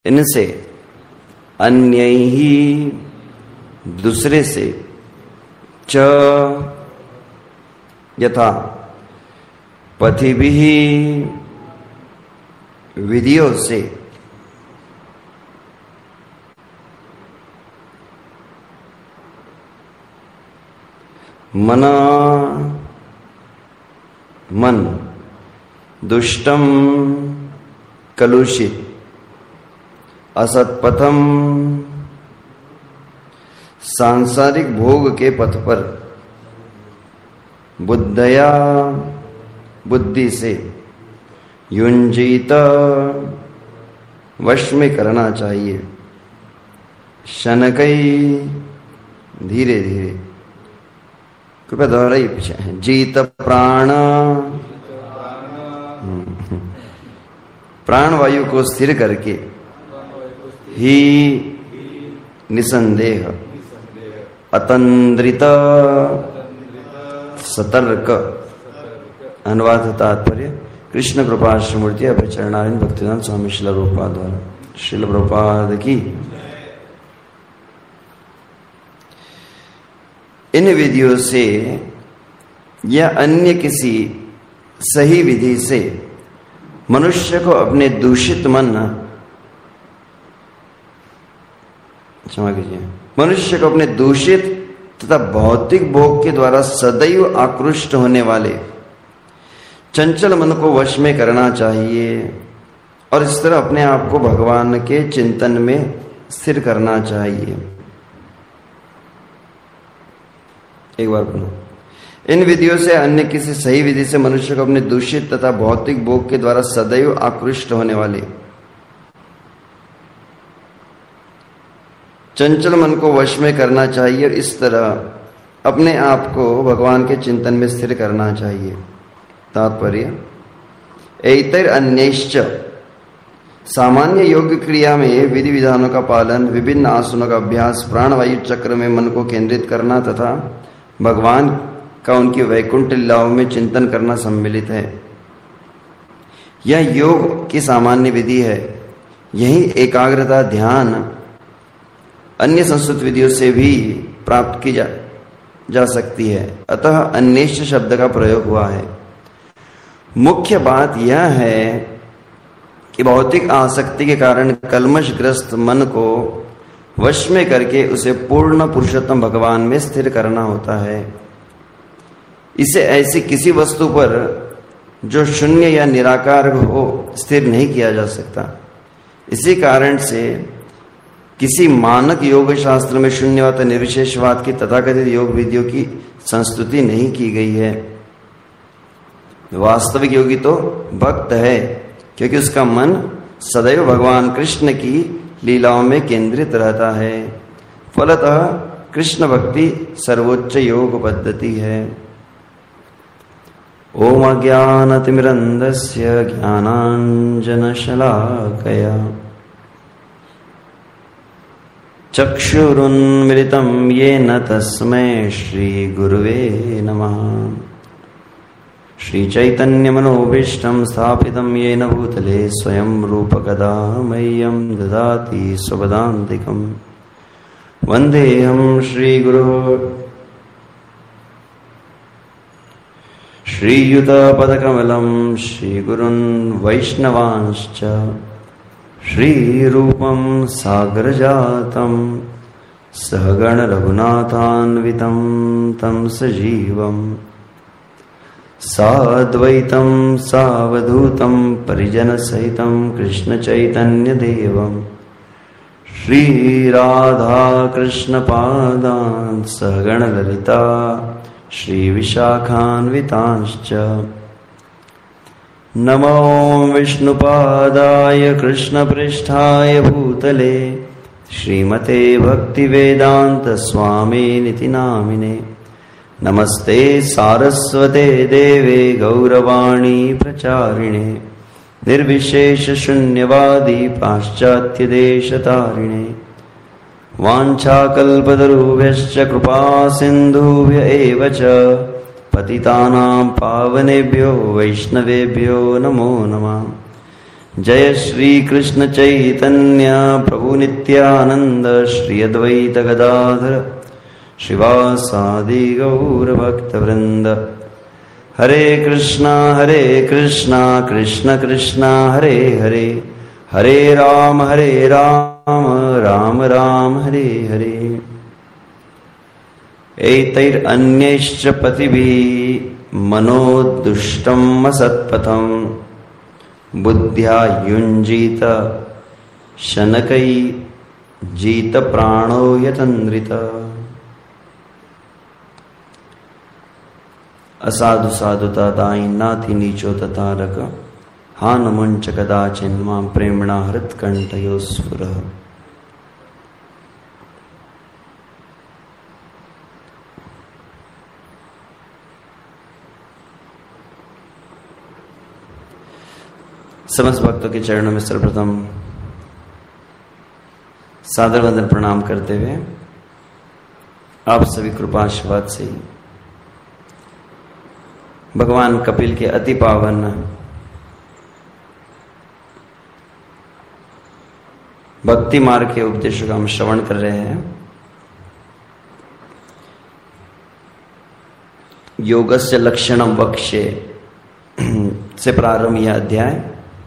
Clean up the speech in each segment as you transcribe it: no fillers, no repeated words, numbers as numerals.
इनसे अन्यैहि दूसरे से च यथा पथिभिः विधियों से मन दुष्टम कलुषित असत्पथम सांसारिक भोग के पथ पर बुद्धया बुद्धि से युंजीत वश में करना चाहिए। शनकई धीरे धीरे, कृपया दोहराइए पीछे। जीत प्राण प्राण वायु को स्थिर करके ही निसंदेह अतंद्रित सतर्क। अनुवाद तात्पर्य कृष्ण कृपा श्रीमूर्ति अभयचरणारिंद भक्तिवेदांत स्वामी श्रील प्रभुपाद द्वारा। श्रील प्रभुपाद की। इन विधियों से या अन्य किसी सही विधि से मनुष्य को अपने दूषित मन, क्षमा कीजिए, मनुष्य को अपने दूषित तथा भौतिक भोग के द्वारा सदैव आकृष्ट होने वाले चंचल मन को वश में करना चाहिए और इस तरह अपने आप को भगवान के चिंतन में स्थिर करना चाहिए। एक बार बोलो। इन विधियों से अन्य किसी सही विधि से मनुष्य को अपने दूषित तथा भौतिक भोग के द्वारा सदैव आकृष्ट होने वाले चंचल मन को वश में करना चाहिए और इस तरह अपने आप को भगवान के चिंतन में स्थिर करना चाहिए। तात्पर्य एतैर अन्यश्च, सामान्य योग क्रिया में विधि विधानों का पालन, विभिन्न आसनों का अभ्यास, प्राणवायु चक्र में मन को केंद्रित करना तथा भगवान का उनकी वैकुंठ लीलाओं में चिंतन करना सम्मिलित है। यह योग की सामान्य विधि है। यही एकाग्रता ध्यान अन्य संस्कृत विधियों से भी प्राप्त की जा सकती है। अतः अन्यश्च शब्द का प्रयोग हुआ है। मुख्य बात यह है कि भौतिक आसक्ति के कारण कल्मशग्रस्त मन को वश में करके उसे पूर्ण पुरुषोत्तम भगवान में स्थिर करना होता है। इसे ऐसी किसी वस्तु पर जो शून्य या निराकार हो स्थिर नहीं किया जा सकता। इसी कारण से किसी मानक योग शास्त्र में शून्यवाद निर्विशेषवाद की तथाकथित योग विधियों की संस्तुति नहीं की गई है। वास्तविक योगी तो भक्त है, क्योंकि उसका मन सदैव भगवान कृष्ण की लीलाओं में केंद्रित रहता है। फलतः कृष्ण भक्ति सर्वोच्च योग पद्धति है। ओम अज्ञानतिमिरन्धस्य ज्ञानाञ्जनशलाकया चक्षुरुन्मिलितं येन तस्मै श्रीगुरुवे नमः। श्रीचैतन्यमनोभीष्टं स्थापितं येन भूतले स्वयं रूपकदा मह्यं ददाति स्वपदान्तिकं। वन्देऽहं श्रीगुरो श्रीयुतपदकमलं श्रीगुरुन् वैष्णवांश्च श्रीरूपं सागरजातं सहगण रघुनाथान्वितं तं सजीवं साद्वैतं सावधूतं परिजनसहितं कृष्णचैतन्यदेवं श्रीराधाकृष्णपादान् सहगण ललिता श्रीविशाखान्वितांश्च। नमो विष्णुपादाय कृष्णपृष्ठाय भूतले श्रीमते भक्तिवेदांत स्वामिनिति नामिने। नमस्ते सारस्वते देवे गौरवाणी प्रचारिणे निर्विशेष शून्यवादी पाश्चात्यदेशतारिणे। वाञ्छाकल्पतरुभ्यश्च कृपा सिन्धुभ्य एव च पतितानां पावनेभ्यो वैष्णवेभ्यो नमो नमः। जय श्री कृष्ण चैतन्य प्रभु नित्यानंद श्री अद्वैत गदाधर श्रीवासादि गौर भक्त वृंद। हरे कृष्णा कृष्ण कृष्णा हरे हरे, हरे राम राम राम हरे हरे। एतैरन्यैश्च पतिभिः मनोदुष्टम् असत्पथम् बुद्ध्या युञ्जीत शनकै जीत प्राणो यतन्द्रित। असाधु साधुता दाई नाथि नीचो ततारक, हान मुंच कदाचिन मां प्रेमणा हृत्कंठयो स्फुरः। समस्त भक्तों के चरणों में सर्वप्रथम सादर वंदन प्रणाम करते हुए आप सभी कृपाशीर्वाद से भगवान कपिल के अति पावन भक्ति मार्ग के उपदेशों का हम श्रवण कर रहे हैं। योगस्य लक्षणम वक्ष्ये से प्रारंभ यह अध्याय।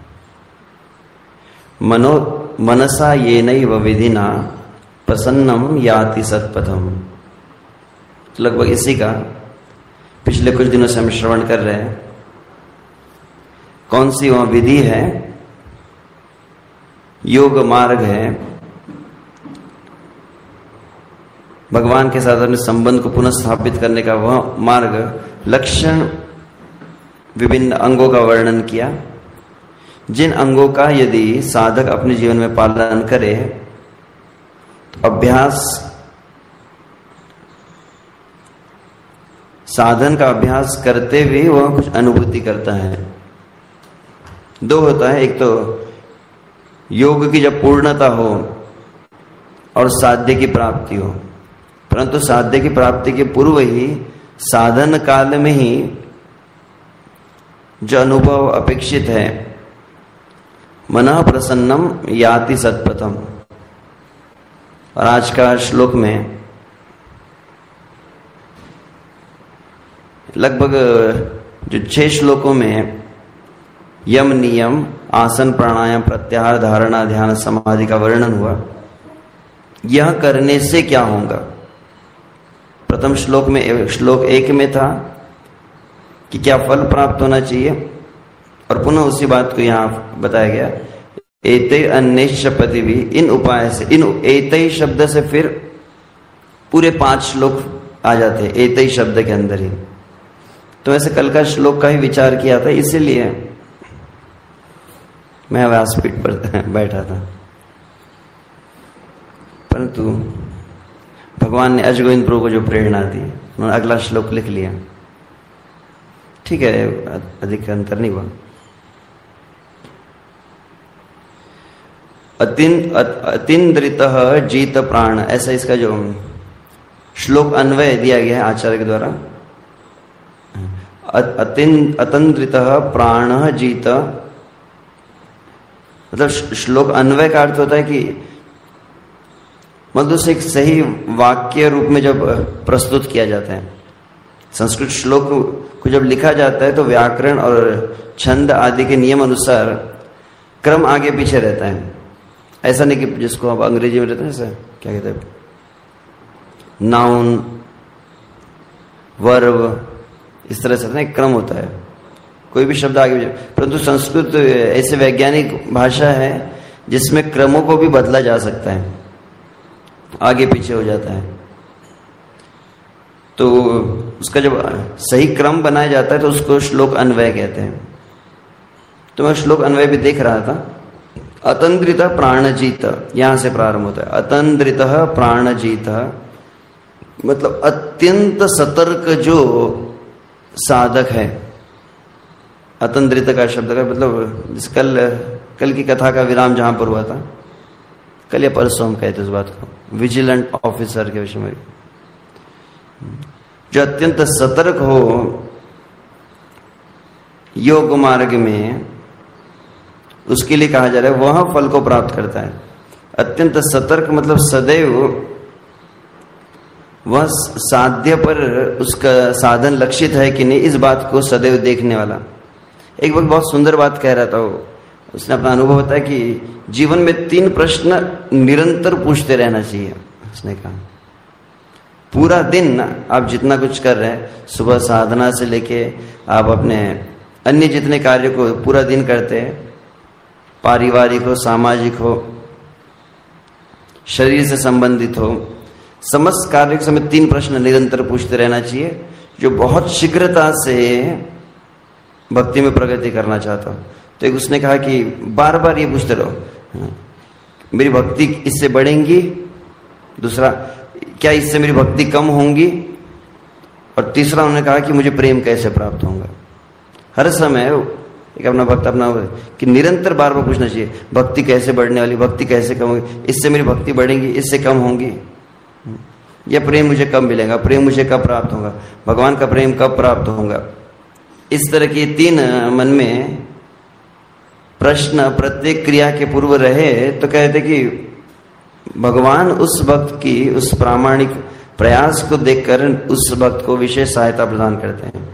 मनसा येनैव विधिना प्रसन्नम याति सत्पथम, लगभग इसी का पिछले कुछ दिनों से हम श्रवण कर रहे हैं। कौन सी वह विधि है, योग मार्ग है, भगवान के साथ अपने संबंध को पुनः स्थापित करने का वह मार्ग। लक्षण विभिन्न अंगों का वर्णन किया, जिन अंगों का यदि साधक अपने जीवन में पालन करे तो अभ्यास, साधन का अभ्यास करते हुए वह कुछ अनुभूति करता है। दो होता है, एक तो योग की जब पूर्णता हो और साध्य की प्राप्ति हो, परंतु साध्य की प्राप्ति के पूर्व ही साधन काल में ही जो अनुभव अपेक्षित है, मनः प्रसन्नम याति सत्पथम। और आज का श्लोक में लगभग जो 6 श्लोकों में यम नियम, आसन, प्राणायाम, प्रत्याहार, धारणा, ध्यान, समाधि का वर्णन हुआ। यह करने से क्या होगा? प्रथम श्लोक में, श्लोक 1 में था कि क्या फल प्राप्त होना चाहिए, और पुनः उसी बात को यहाँ बताया गया। एतै अन्यैश्च पतिभिः, इन उपाय से, इन एतै शब्द से फिर पूरे 5 श्लोक आ जाते हैं एतै शब्द के अंदर ही। तो ऐसे कल का श्लोक का ही विचार किया था, इसीलिए मैं व्यासपीठ पर बैठा था, परंतु भगवान ने अजगोविंद प्रभु को जो प्रेरणा दी, उन्होंने अगला श्लोक लिख लिया। ठीक है, अधिक अंतर नहीं हुआ। अतीन्द्रितः जीत प्राण, ऐसा इसका जो श्लोक अन्वय दिया गया है आचार्य के द्वारा। अतंद्रितः प्राण जीत, मतलब श्लोक अन्वय का अर्थ होता है कि मतलब उसे एक सही वाक्य रूप में जब प्रस्तुत किया जाता है। संस्कृत श्लोक को जब लिखा जाता है तो व्याकरण और छंद आदि के नियम अनुसार क्रम आगे पीछे रहता है। ऐसा नहीं कि जिसको अब अंग्रेजी में रहता है, ऐसा क्या कहते हैं, नाउन, वर्ब, इस तरह से एक क्रम होता है, कोई भी शब्द आगे पीछे। परंतु संस्कृत ऐसे वैज्ञानिक भाषा है जिसमें क्रमों को भी बदला जा सकता है, आगे पीछे हो जाता है। तो उसका जब सही क्रम बनाया जाता है तो उसको श्लोक अन्वय कहते हैं। तो मैं श्लोक अन्वय भी देख रहा था। अतंद्रित प्राणजीत, यहां से प्रारंभ होता है। अतंद्रित प्राणजीत मतलब अत्यंत सतर्क जो साधक है। अतंद्रित का शब्द का मतलब, जिस कल की कथा का विराम जहां पर हुआ था, कल या परसों हम कहते इस बात को, विजिलेंट ऑफिसर के विषय में, जो अत्यंत सतर्क हो योग मार्ग में, उसके लिए कहा जा रहा है, वह फल को प्राप्त करता है। अत्यंत सतर्क मतलब सदैव वह साध्य पर उसका साधन लक्षित है कि नहीं, इस बात को सदैव देखने वाला। एक वक्त बहुत सुंदर बात कह रहा था वो, उसने अपना अनुभव बताया कि जीवन में 3 प्रश्न निरंतर पूछते रहना चाहिए। उसने कहा पूरा दिन आप जितना कुछ कर रहे हैं, सुबह साधना से लेके आप अपने अन्य जितने कार्य को पूरा दिन करते हैं, पारिवारिक हो, सामाजिक हो, शरीर से संबंधित हो, समस्त कार्य के समय 3 प्रश्न निरंतर पूछते रहना चाहिए, जो बहुत शीघ्रता से भक्ति में प्रगति करना चाहता हो। तो एक उसने कहा कि बार बार ये पूछते रहो, मेरी भक्ति इससे बढ़ेंगी, दूसरा क्या इससे मेरी भक्ति कम होंगी, और तीसरा उन्होंने कहा कि मुझे प्रेम कैसे प्राप्त होगा। हर समय एक अपना भक्त अपना कि निरंतर बार बार पूछना चाहिए, भक्ति कैसे बढ़ने वाली, भक्ति कैसे कम होगी, इससे मेरी भक्ति बढ़ेंगी, इससे कम होंगी, या प्रेम मुझे कब मिलेगा, प्रेम मुझे कब प्राप्त होगा, भगवान का प्रेम कब प्राप्त होगा। इस तरह की 3 मन में प्रश्न प्रत्येक क्रिया के पूर्व रहे तो कहते कि भगवान उस भक्त की उस प्रामाणिक प्रयास को देखकर उस भक्त को विशेष सहायता प्रदान करते हैं।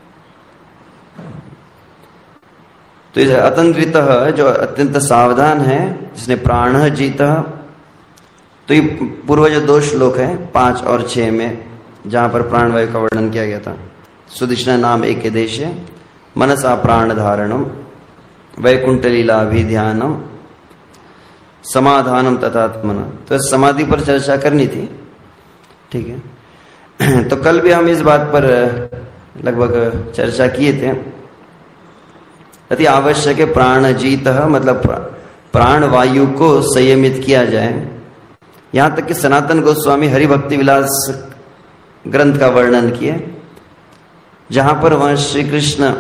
तो इस अतंत्रित जो अत्यंत सावधान है, जिसने प्राण जीता, तो ये पूर्व जो 2 श्लोक है 5 और 6 में जहां पर प्राणवायु का वर्णन किया गया था, सुदिष्ण नाम एक देश मनसा प्राण धारणम वैकुंठ लीलाभिध्यानम समाधानम तथात्मन। तो समाधि पर चर्चा करनी थी, ठीक है। तो कल भी हम इस बात पर लगभग चर्चा किए थे। अति आवश्यक है प्राणजीत, मतलब प्राण वायु को संयमित किया जाए। यहां तक कि सनातन गोस्वामी हरिभक्ति विलास ग्रंथ का वर्णन किए, जहां पर वह श्री कृष्ण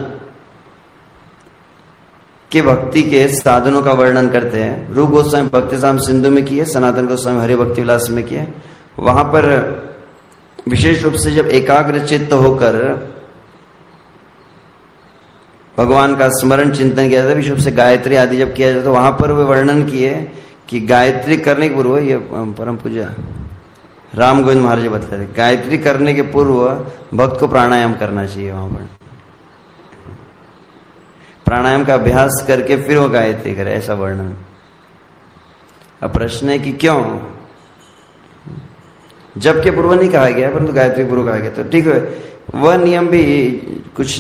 के भक्ति के साधनों का वर्णन करते हैं। रूप गोस्वामी भक्तिसाम सिंधु में किए, सनातन गोस्वामी हरिभक्ति विलास में किए। वहां पर विशेष रूप से जब एकाग्र चित्त होकर भगवान का स्मरण चिंतन किया जाता है, विशेष रूप से गायत्री आदि जब किया जाता है, वहां पर वे वर्णन किए कि गायत्री करने के पूर्व, ये परम पूज्य राम गोविंद महाराज बताते थे, गायत्री करने के पूर्व भक्त को प्राणायाम करना चाहिए। वहां पर प्राणायाम का अभ्यास करके फिर वो गायत्री करे, ऐसा वर्णन। अब प्रश्न है कि क्यों जब के पूर्व नहीं कहा गया परंतु गायत्री पूर्व कहा गया, तो ठीक है। वह नियम भी कुछ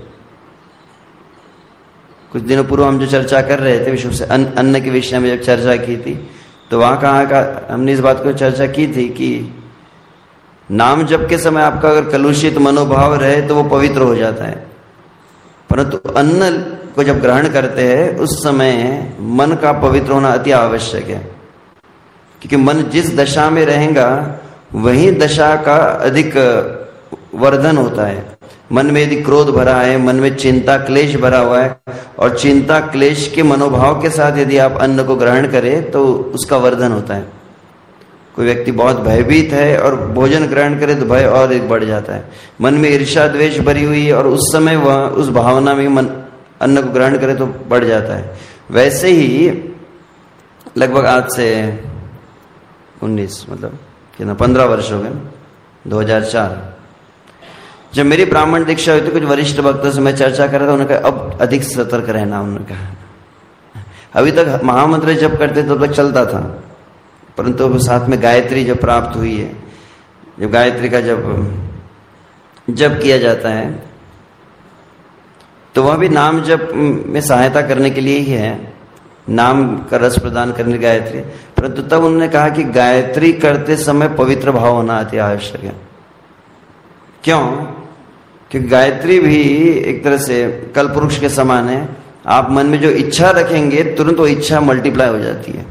दिनों पूर्व हम जो चर्चा कर रहे थे, विशेष से अन्न के विषय में जब चर्चा की थी, तो वहां कहा हमने इस बात को चर्चा की थी कि नाम जप के समय आपका अगर कलुषित मनोभाव रहे तो वो पवित्र हो जाता है, परंतु अन्न को जब ग्रहण करते हैं उस समय मन का पवित्र होना अति आवश्यक है। क्योंकि मन जिस दशा में रहेगा वही दशा का अधिक वर्धन होता है। मन में यदि क्रोध भरा है, मन में चिंता क्लेश भरा हुआ है, और चिंता क्लेश के मनोभाव के साथ यदि आप अन्न को ग्रहण करें तो उसका वर्धन होता है। कोई व्यक्ति बहुत भयभीत है और भोजन ग्रहण करे तो भय और एक बढ़ जाता है। मन में ईर्ष्या द्वेष भरी हुई है और उस समय वह उस भावना में मन अन्न को ग्रहण करे तो बढ़ जाता है। वैसे ही लगभग आज से 19 मतलब कितना 15 वर्ष हो गए, 2004 जब मेरी ब्राह्मण दीक्षा हुई थी, कुछ वरिष्ठ भक्तों से मैं चर्चा कर रहा था, उन्होंने कहा अब अधिक सतर्क रहना। उन्होंने कहा अभी तक महामंत्र जब करते तब तक चलता था, परंतु साथ में गायत्री जब प्राप्त हुई है, जब गायत्री का जब किया जाता है तो वह भी नाम जप में सहायता करने के लिए ही है, नाम का रस प्रदान करने गायत्री। परंतु तब उन्होंने कहा कि गायत्री करते समय पवित्र भाव होना अति आवश्यक है। क्यों? क्योंकि गायत्री भी एक तरह से कल्पवृक्ष के समान है। आप मन में जो इच्छा रखेंगे तुरंत वो इच्छा मल्टीप्लाई हो जाती है।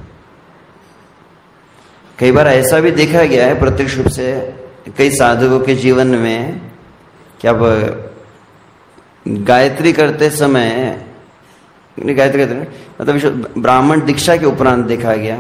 कई बार ऐसा भी देखा गया है प्रत्यक्ष रूप से कई साधकों के जीवन में कि अब गायत्री करते समय, गायत्री करते मतलब ब्राह्मण दीक्षा के उपरांत देखा गया,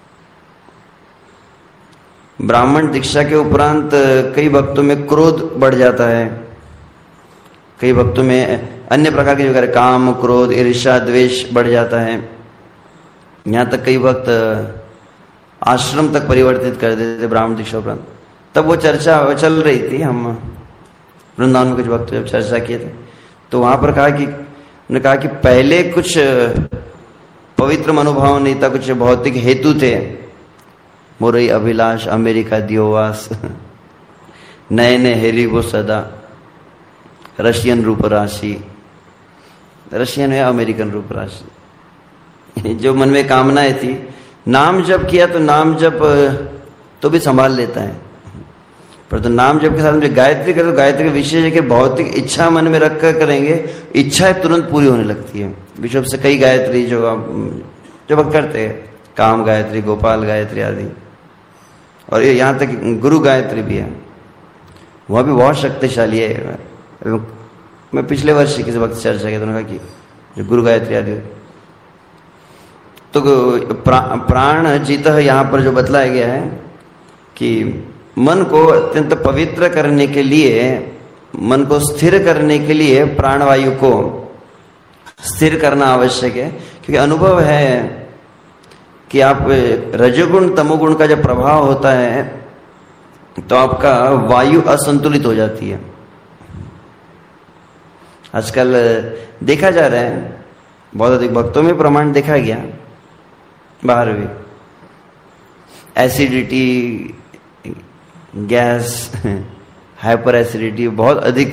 ब्राह्मण दीक्षा के उपरांत कई भक्तों में क्रोध बढ़ जाता है, कई भक्तों में अन्य प्रकार के जो काम, क्रोध, ईर्ष्या, द्वेष बढ़ जाता है। यहाँ तक कई वक्त आश्रम तक परिवर्तित कर देते ब्राह्मण दीक्षा उपरांत। तब वो चर्चा चल रही थी, हम वृंदावन में कुछ वक्त जब चर्चा किए थे तो वहां पर उन्होंने कहा कि पहले कुछ पवित्र मनोभाव नहीं था, कुछ भौतिक हेतु थे, मोरई अभिलाष, अमेरिका दियोवास, नयने हेरी वो सदा, रशियन रूप राशि, रशियन है अमेरिकन रूप राशि, जो मन में कामनाएं थी। नाम जप किया तो नाम जप तो भी संभाल लेता है, पर तो नाम जप के साथ में गायत्री करे तो गायत्री का विशेष है कि भौतिक इच्छा मन में रखकर करेंगे, इच्छाएं तुरंत पूरी होने लगती है। विश्व से कई गायत्री जो भक्त करते हैं, काम गायत्री, गोपाल गायत्री आदि, और यहाँ तक गुरु गायत्री भी है, वह भी बहुत शक्तिशाली है। मैं पिछले वर्ष किसी वक्त चर्चा किया, उन्होंने कहा कि जो गुरु गायत्री आदि, तो प्राण जीत यहाँ पर जो बतलाया गया है कि मन को अत्यंत पवित्र करने के लिए, मन को स्थिर करने के लिए प्राणवायु को स्थिर करना आवश्यक है। क्योंकि अनुभव है कि आप रजोगुण तमोगुण का जब प्रभाव होता है तो आपका वायु असंतुलित हो जाती है। आजकल देखा जा रहा है, बहुत अधिक भक्तों में प्रमाण देखा गया, बाहर भी एसिडिटी, गैस, हाइपर एसिडिटी, बहुत अधिक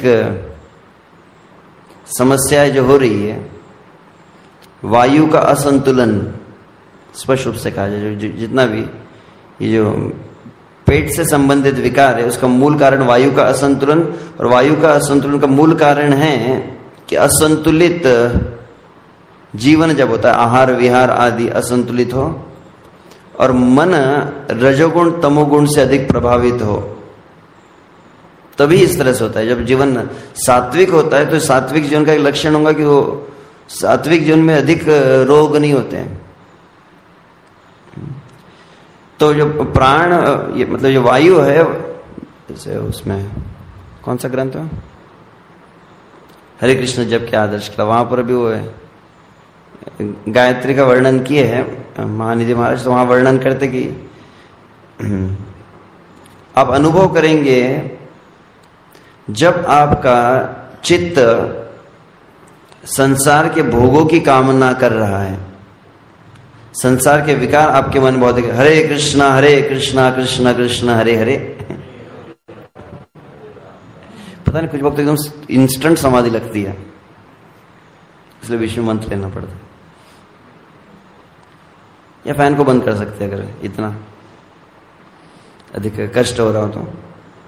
समस्याएं जो हो रही है, वायु का असंतुलन स्पष्ट रूप से कहा जाए। जितना भी ये जो पेट से संबंधित विकार है उसका मूल कारण वायु का असंतुलन, और वायु का असंतुलन का मूल कारण है कि असंतुलित जीवन जब होता है, आहार विहार आदि असंतुलित हो और मन रजोगुण तमोगुण से अधिक प्रभावित हो, तभी इस तरह से होता है। जब जीवन सात्विक होता है तो सात्विक जीवन का एक लक्षण होगा कि वो सात्विक जीवन में अधिक रोग नहीं होते हैं। तो जो प्राण, ये मतलब जो वायु है, जैसे उसमें कौन सा ग्रंथ है, हरे कृष्ण जप के आदर्श का, वहां पर भी वो है, गायत्री का वर्णन किए हैं महानिधि महाराज। तो वहां वर्णन करते कि आप अनुभव करेंगे जब आपका चित्त संसार के भोगों की कामना कर रहा है, संसार के विकार आपके मन में बहुत है, हरे कृष्णा कृष्णा कृष्णा हरे हरे, पता नहीं कुछ वक्त एकदम इंस्टेंट समाधि लगती है, इसलिए विष्णु मंत्र लेना पड़ता है, या फैन को बंद कर सकते हैं अगर इतना अधिक कष्ट हो रहा हो तो।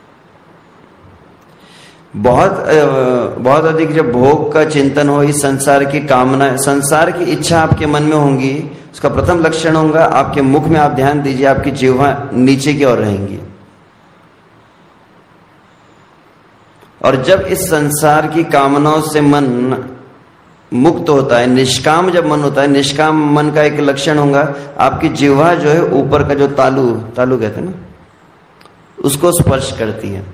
बहुत अधिक जब भोग का चिंतन हो, इस संसार की कामना, संसार की इच्छा आपके मन में होंगी, उसका प्रथम लक्षण होगा आपके मुख में, आप ध्यान दीजिए, आपकी जिह्वा नीचे की ओर रहेंगी। और जब इस संसार की कामनाओं से मन मुक्त होता है, निष्काम जब मन होता है, निष्काम मन का एक लक्षण होगा आपकी जिह्वा जो है ऊपर का जो तालु कहते हैं ना, उसको स्पर्श करती है।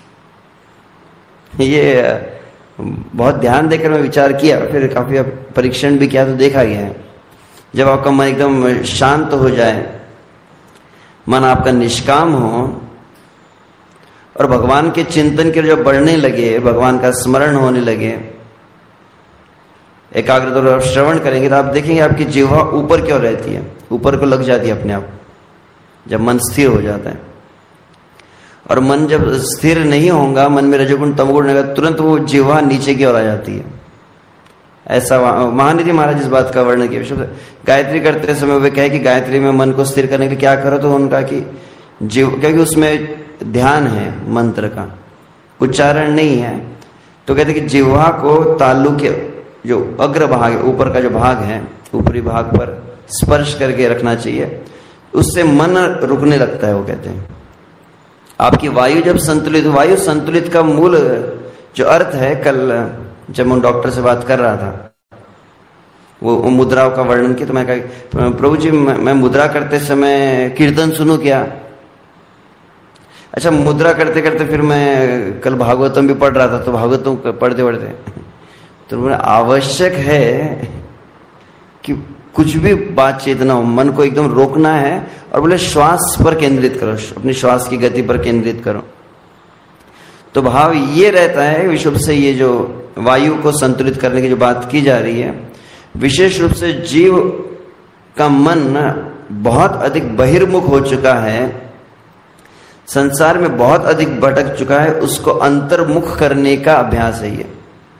ये बहुत ध्यान देकर मैं विचार किया, फिर काफी परीक्षण भी किया तो देखा गया है, जब आपका मन एकदम शांत हो जाए, मन आपका निष्काम हो और भगवान के चिंतन के जब बढ़ने लगे, भगवान का स्मरण होने लगे, एकाग्रता और श्रवण करेंगे तो आप देखेंगे आपकी जिह्वा ऊपर की ओर रहती है, ऊपर को लग जाती है अपने आप, जब मन स्थिर हो जाता है। और मन जब स्थिर नहीं होगा, मन में रजोगुण तमोगुण रहेगा, तुरंत वो जिह्वा नीचे की ओर आ जाती है। ऐसा महानिधि महाराज इस बात का वर्णन किया। गायत्री करते समय वे कहे कि गायत्री में मन को स्थिर करने के लिए क्या करो, तो उनका कि क्योंकि उसमें ध्यान है, मंत्र का उच्चारण नहीं है, तो कहते कि जिह्वा को तालु के जो अग्र भाग है, ऊपर का जो भाग है, ऊपरी भाग पर स्पर्श करके रखना चाहिए, उससे मन रुकने लगता है। वो कहते हैं आपकी वायु जब संतुलित, वायु संतुलित का मूल जो अर्थ है, कल जब मैं डॉक्टर से बात कर रहा था, वो मुद्राओं का वर्णन किया, तो मैं कहा प्रभु जी मैं मुद्रा करते समय कीर्तन सुनूं क्या? अच्छा, मुद्रा करते करते फिर मैं कल भागवतम भी पढ़ रहा था, तो भागवतम पढ़ते पढ़ते तो आवश्यक है कि कुछ भी बातचीत ना हो, मन को एकदम रोकना है और बोले श्वास पर केंद्रित करो, अपनी श्वास की गति पर केंद्रित करो। तो भाव ये रहता है विशेष रूप से ये जो वायु को संतुलित करने की जो बात की जा रही है, विशेष रूप से जीव का मन बहुत अधिक बहिर्मुख हो चुका है, संसार में बहुत अधिक भटक चुका है, उसको अंतर्मुख करने का अभ्यास है ये।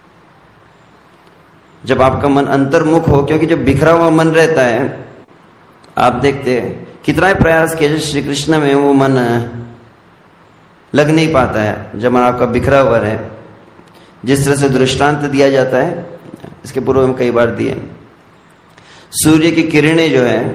जब आपका मन अंतर्मुख हो, क्योंकि जब बिखरा हुआ मन रहता है, आप देखते हैं कितना ही प्रयास किया श्री कृष्ण में वो मन लग नहीं पाता है। जब मन आपका बिखरा हुआ है, जिस तरह से दृष्टांत दिया जाता है, इसके पूर्व में कई बार दिए, सूर्य की किरणें जो है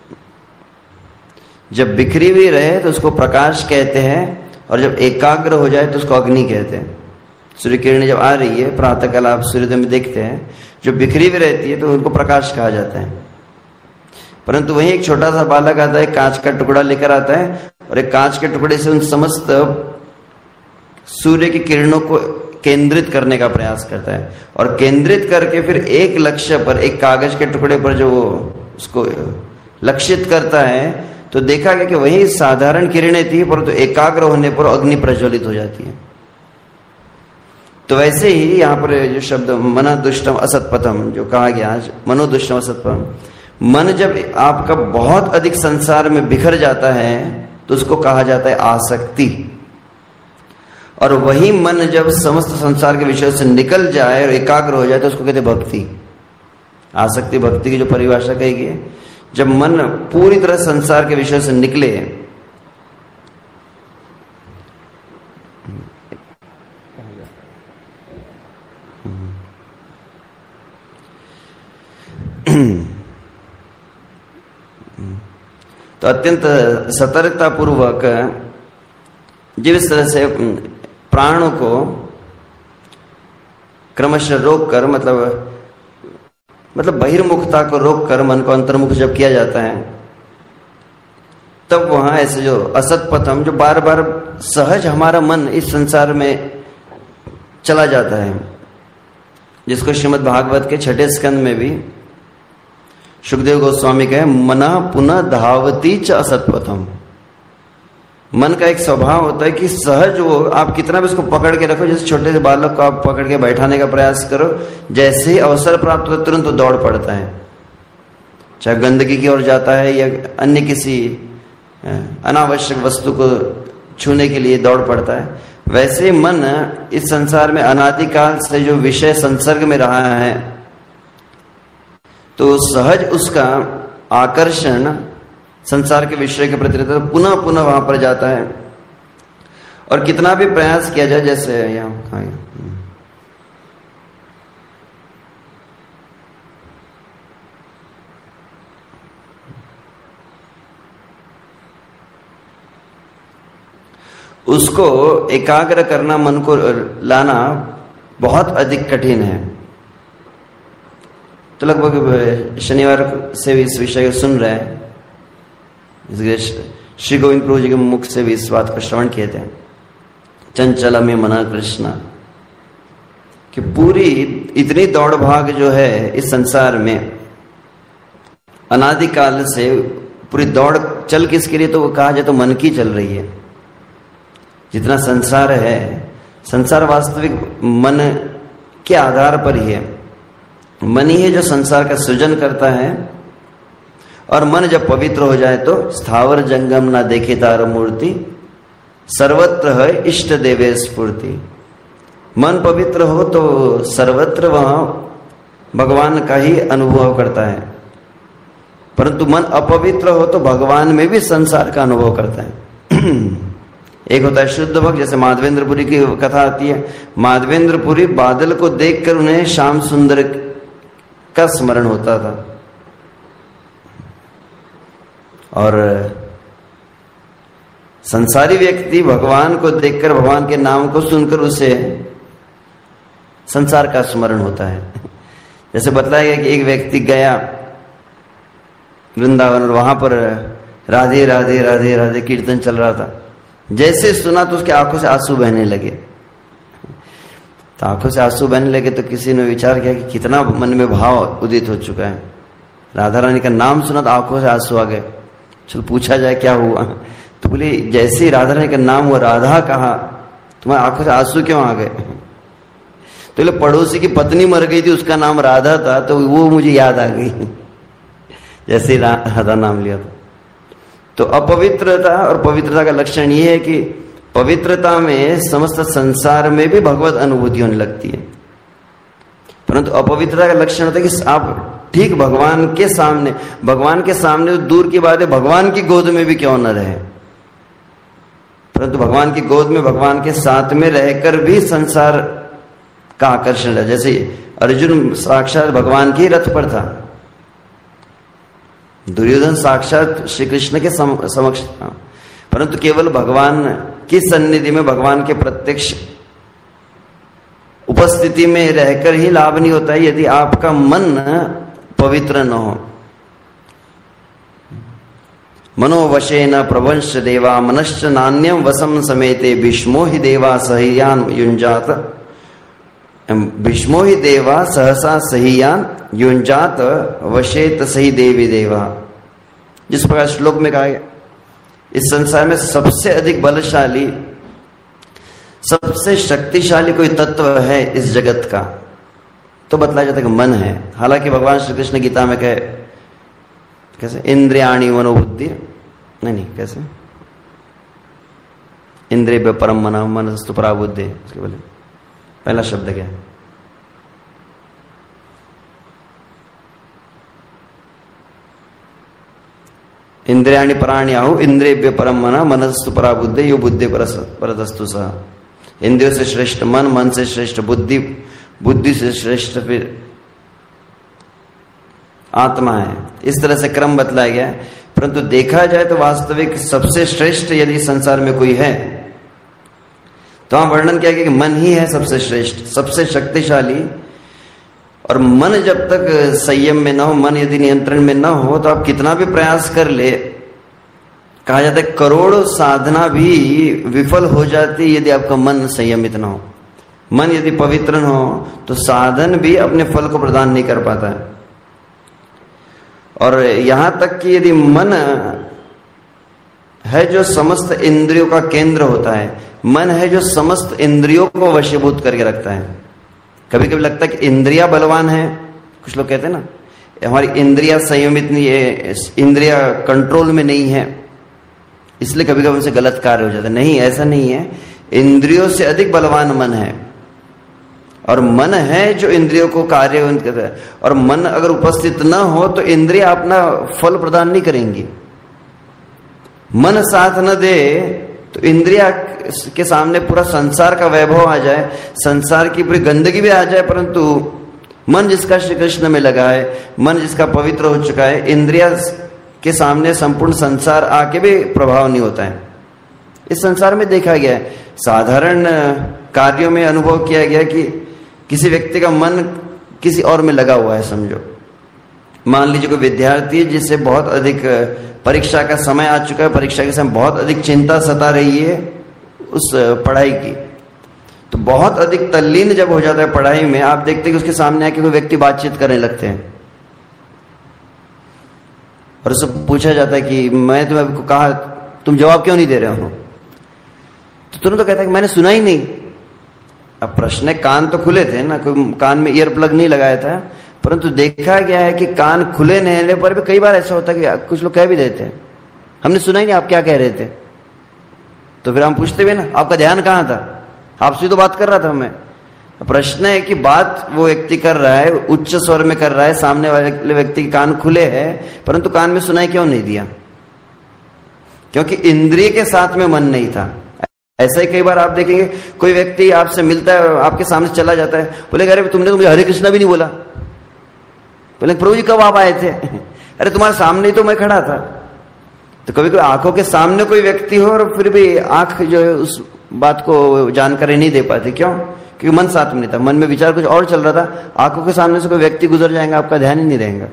जब बिखरी हुई रहे तो उसको प्रकाश कहते हैं, और जब एकाग्र हो जाए तो उसको अग्नि कहते हैं। सूर्य किरणें जब आ रही है, प्रातःकाल आप सूर्योदय में देखते हैं, जो बिखरी हुई रहती है तो उनको प्रकाश कहा जाता है। परंतु वहीं एक छोटा सा बालक आता है, कांच का टुकड़ा लेकर आता है, और एक कांच के टुकड़े से उन समस्त सूर्य की किरणों को केंद्रित करने का प्रयास करता है, और केंद्रित करके फिर एक लक्ष्य पर, एक कागज के टुकड़े पर जो वो उसको लक्षित करता है, तो देखा गया कि वही साधारण किरणें थी, परंतु एकाग्र होने पर अग्नि प्रज्वलित हो जाती है। तो वैसे ही यहाँ पर जो शब्द मनोदुष्टम असत्पथम जो कहा गया आज, मनोदुष्टम असत्पथम, मन जब आपका बहुत अधिक संसार में बिखर जाता है तो उसको कहा जाता है आसक्ति। और वही मन जब समस्त संसार के विषय से निकल जाए और एकाग्र हो जाए तो उसको कहते भक्ति। आसक्ति भक्ति की जो परिभाषा कही गई, जब मन पूरी तरह संसार के विषय से निकले, तो अत्यंत सतर्कता पूर्वक जिस तरह से प्राणों को क्रमशः रोक कर, मतलब बहिर्मुखता को रोक कर मन को अंतर्मुख जब किया जाता है, तब वहां ऐसे जो असतपथम, जो बार बार सहज हमारा मन इस संसार में चला जाता है, जिसको श्रीमद् भागवत के 6ठे स्कंद में भी सुखदेव गोस्वामी कहे, मना पुनः धावती च असतपथम। मन का एक स्वभाव होता है कि सहज वो, आप कितना भी उसको पकड़ के रखो, जैसे छोटे से बालक को आप पकड़ के बैठाने का प्रयास करो, जैसे ही अवसर प्राप्त हो तुरंत तो दौड़ पड़ता है, चाहे गंदगी की ओर जाता है या अन्य किसी अनावश्यक वस्तु को छूने के लिए दौड़ पड़ता है। वैसे मन इस संसार में अनादिकाल से जो विषय संसर्ग में रहा है, तो सहज उसका आकर्षण संसार के विषय के प्रति रहता है, पुनः पुनः वहां पर जाता है। और कितना भी प्रयास किया जाए, जैसे यहाँ उसको एकाग्र करना, मन को लाना बहुत अधिक कठिन है। तो लगभग शनिवार से भी इस विषय को सुन रहे हैं, श्री गोविंद प्रभु जी के मुख से भी इस बात को श्रवण किए थे, चंचल में मना कृष्णा, कि पूरी इतनी दौड़ भाग जो है इस संसार में अनादिकाल से पूरी दौड़ चल किसके लिए, तो वो कहा जाए तो मन की चल रही है। जितना संसार है, संसार वास्तविक मन के आधार पर ही है। मन ही है जो संसार का सृजन करता है, और मन जब पवित्र हो जाए तो स्थावर जंगम ना देखे तार मूर्ति, सर्वत्र है इष्ट देवे स्फूर्ति। मन पवित्र हो तो सर्वत्र वहां भगवान का ही अनुभव करता है, परंतु मन अपवित्र हो तो भगवान में भी संसार का अनुभव करता है। एक होता है शुद्ध भक्त, जैसे माधवेंद्रपुरी की कथा आती है, माधवेंद्रपुरी बादल को देखकर उन्हें श्याम सुंदर का स्मरण होता था, और संसारी व्यक्ति भगवान को देखकर, भगवान के नाम को सुनकर उसे संसार का स्मरण होता है। जैसे बताया गया कि एक व्यक्ति गया वृंदावन, और वहां पर राधे राधे राधे राधे कीर्तन चल रहा था। जैसे सुना तो उसके आंखों से आंसू बहने लगे। तो आंखों से आंसू बहने लगे तो किसी ने विचार किया कि कितना मन में भाव उदित हो चुका है। राधा रानी का नाम सुना तो आंखों से आंसू आ गए। चलो पूछा जाए क्या हुआ। तो बोले जैसे ही राधा रानी का नाम हुआ, राधा कहा, तुम्हारी आंखों से आंसू क्यों आ गए? तो बोले पड़ोसी की पत्नी मर गई थी, उसका नाम राधा था, तो वो मुझे याद आ गई जैसे ही राधा नाम लिया था। तो अपवित्रता और पवित्रता का लक्षण ये है कि पवित्रता में समस्त संसार में भी भगवत अनुभूति होने लगती है, परंतु अपवित्रता का लक्षण होता है कि आप ठीक भगवान के सामने तो दूर की बात है, भगवान की गोद में भी क्यों न रहे, परंतु भगवान की गोद में भगवान के साथ में रहकर भी संसार का आकर्षण है। जैसे अर्जुन साक्षात भगवान के रथ पर था, दुर्योधन साक्षात श्री कृष्ण के समक्ष था, परंतु केवल भगवान की सन्निधि में, भगवान के प्रत्यक्ष उपस्थिति में रहकर ही लाभ नहीं होता है यदि आपका मन पवित्र न हो। मनोवशेन प्रवंश देवा मनश्च नान्यम वसम समेते भीष्मो ही देवा सहियान युंजात, भीष्मो ही देवा सहसा सहियान युंजात वशेत सही देवी देवा। जिस प्रकार श्लोक में कहा गया, इस संसार में सबसे अधिक बलशाली, सबसे शक्तिशाली कोई तत्व है इस जगत का, तो बतलाया जाता है कि मन है। हालांकि भगवान श्री कृष्ण गीता में कहे कैसे, इंद्रियाणी मनोबुद्धि, नहीं कैसे, इंद्रिय परम मना मनस्तु परा बुद्धि, उसके बोले पहला शब्द क्या है? इंद्रियाणि पराणि आहु इंद्रियभ्य परम मना मनस्तु परा बुद्धि यो बुद्धि परतस्तु सह। इंद्रियों से श्रेष्ठ मन, मन से श्रेष्ठ बुद्धि, बुद्धि से श्रेष्ठ फिर आत्मा है। इस तरह से क्रम बतलाया गया है, परंतु देखा जाए तो वास्तविक सबसे श्रेष्ठ यदि संसार में कोई है तो वहां वर्णन किया गया कि मन ही है सबसे श्रेष्ठ, सबसे शक्तिशाली। और मन जब तक संयम में ना हो, मन यदि नियंत्रण में ना हो, तो आप कितना भी प्रयास कर ले, कहा जाता है करोड़ों साधना भी विफल हो जाती यदि आपका मन संयमित ना हो। मन यदि पवित्र न हो तो साधन भी अपने फल को प्रदान नहीं कर पाता है। और यहां तक कि यदि मन है जो समस्त इंद्रियों का केंद्र होता है, मन है जो समस्त इंद्रियों को वशीभूत करके रखता है। कभी कभी लगता है कि इंद्रिया बलवान है, कुछ लोग कहते हैं ना हमारी इंद्रिया संयमित नहीं है, इंद्रिया कंट्रोल में नहीं है, इसलिए कभी कभी उनसे गलत कार्य हो जाता है। नहीं, ऐसा नहीं है, इंद्रियों से अधिक बलवान मन है। और मन है जो इंद्रियों को कार्य करता है, और मन अगर उपस्थित न हो तो इंद्रिया अपना फल प्रदान नहीं करेंगी। मन साथ न दे तो इंद्रिया के सामने पूरा संसार का वैभव आ जाए, संसार की पूरी गंदगी भी आ जाए, परंतु मन जिसका श्री कृष्ण में लगा है, मन जिसका पवित्र हो चुका है, इंद्रिया के सामने संपूर्ण संसार आके भी प्रभाव नहीं होता है। इस संसार में देखा गया है, साधारण कार्यों में अनुभव किया गया कि किसी व्यक्ति का मन किसी और में लगा हुआ है। समझो, मान लीजिए कोई विद्यार्थी है जिससे बहुत अधिक परीक्षा का समय आ चुका है, परीक्षा के समय बहुत अधिक चिंता सता रही है उस पढ़ाई की, तो बहुत अधिक तल्लीन जब हो जाता है पढ़ाई में, आप देखते हैं कि उसके सामने आके कोई व्यक्ति बातचीत करने लगते हैं और उससे पूछा जाता है कि मैं तुम्हें कहा, तुम जवाब क्यों नहीं दे रहे हो? तो तुरंत तो कहता है कि मैंने सुना ही नहीं। अब प्रश्न है, कान तो खुले थे ना, कोई कान में ईयर प्लग नहीं लगाया था, परंतु देखा गया है कि कान खुले रहने पर भी कई बार ऐसा होता है कि कुछ लोग कह भी देते हैं हमने सुना ही नहीं आप क्या कह रहे थे। तो फिर हम पूछते हुए ना, आपका ध्यान कहाँ था, आपसे तो बात कर रहा था मैं। प्रश्न है कि बात वो व्यक्ति कर रहा है, उच्च स्वर में कर रहा है, सामने वाले व्यक्ति के कान खुले हैं, परंतु कान में सुनाई क्यों नहीं दिया? क्योंकि इंद्रिय के साथ में मन नहीं था। ऐसा ही कई बार आप देखेंगे, कोई व्यक्ति आपसे मिलता है, आपके सामने चला जाता है, बोले अरे तुमने तो मुझे हरे कृष्णा भी नहीं बोला। बोले प्रभु जी कब आप आए थे? अरे तुम्हारे सामने ही तो मैं खड़ा था। तो कभी कभी आंखों के सामने कोई व्यक्ति हो और फिर भी आंख जो है उस बात को जानकारी नहीं दे पाती। क्यों? क्योंकि मन साथ में नहीं था, मन में विचार कुछ और चल रहा था। आंखों के सामने से कोई व्यक्ति गुजर जाएगा, आपका ध्यान ही नहीं रहेगा।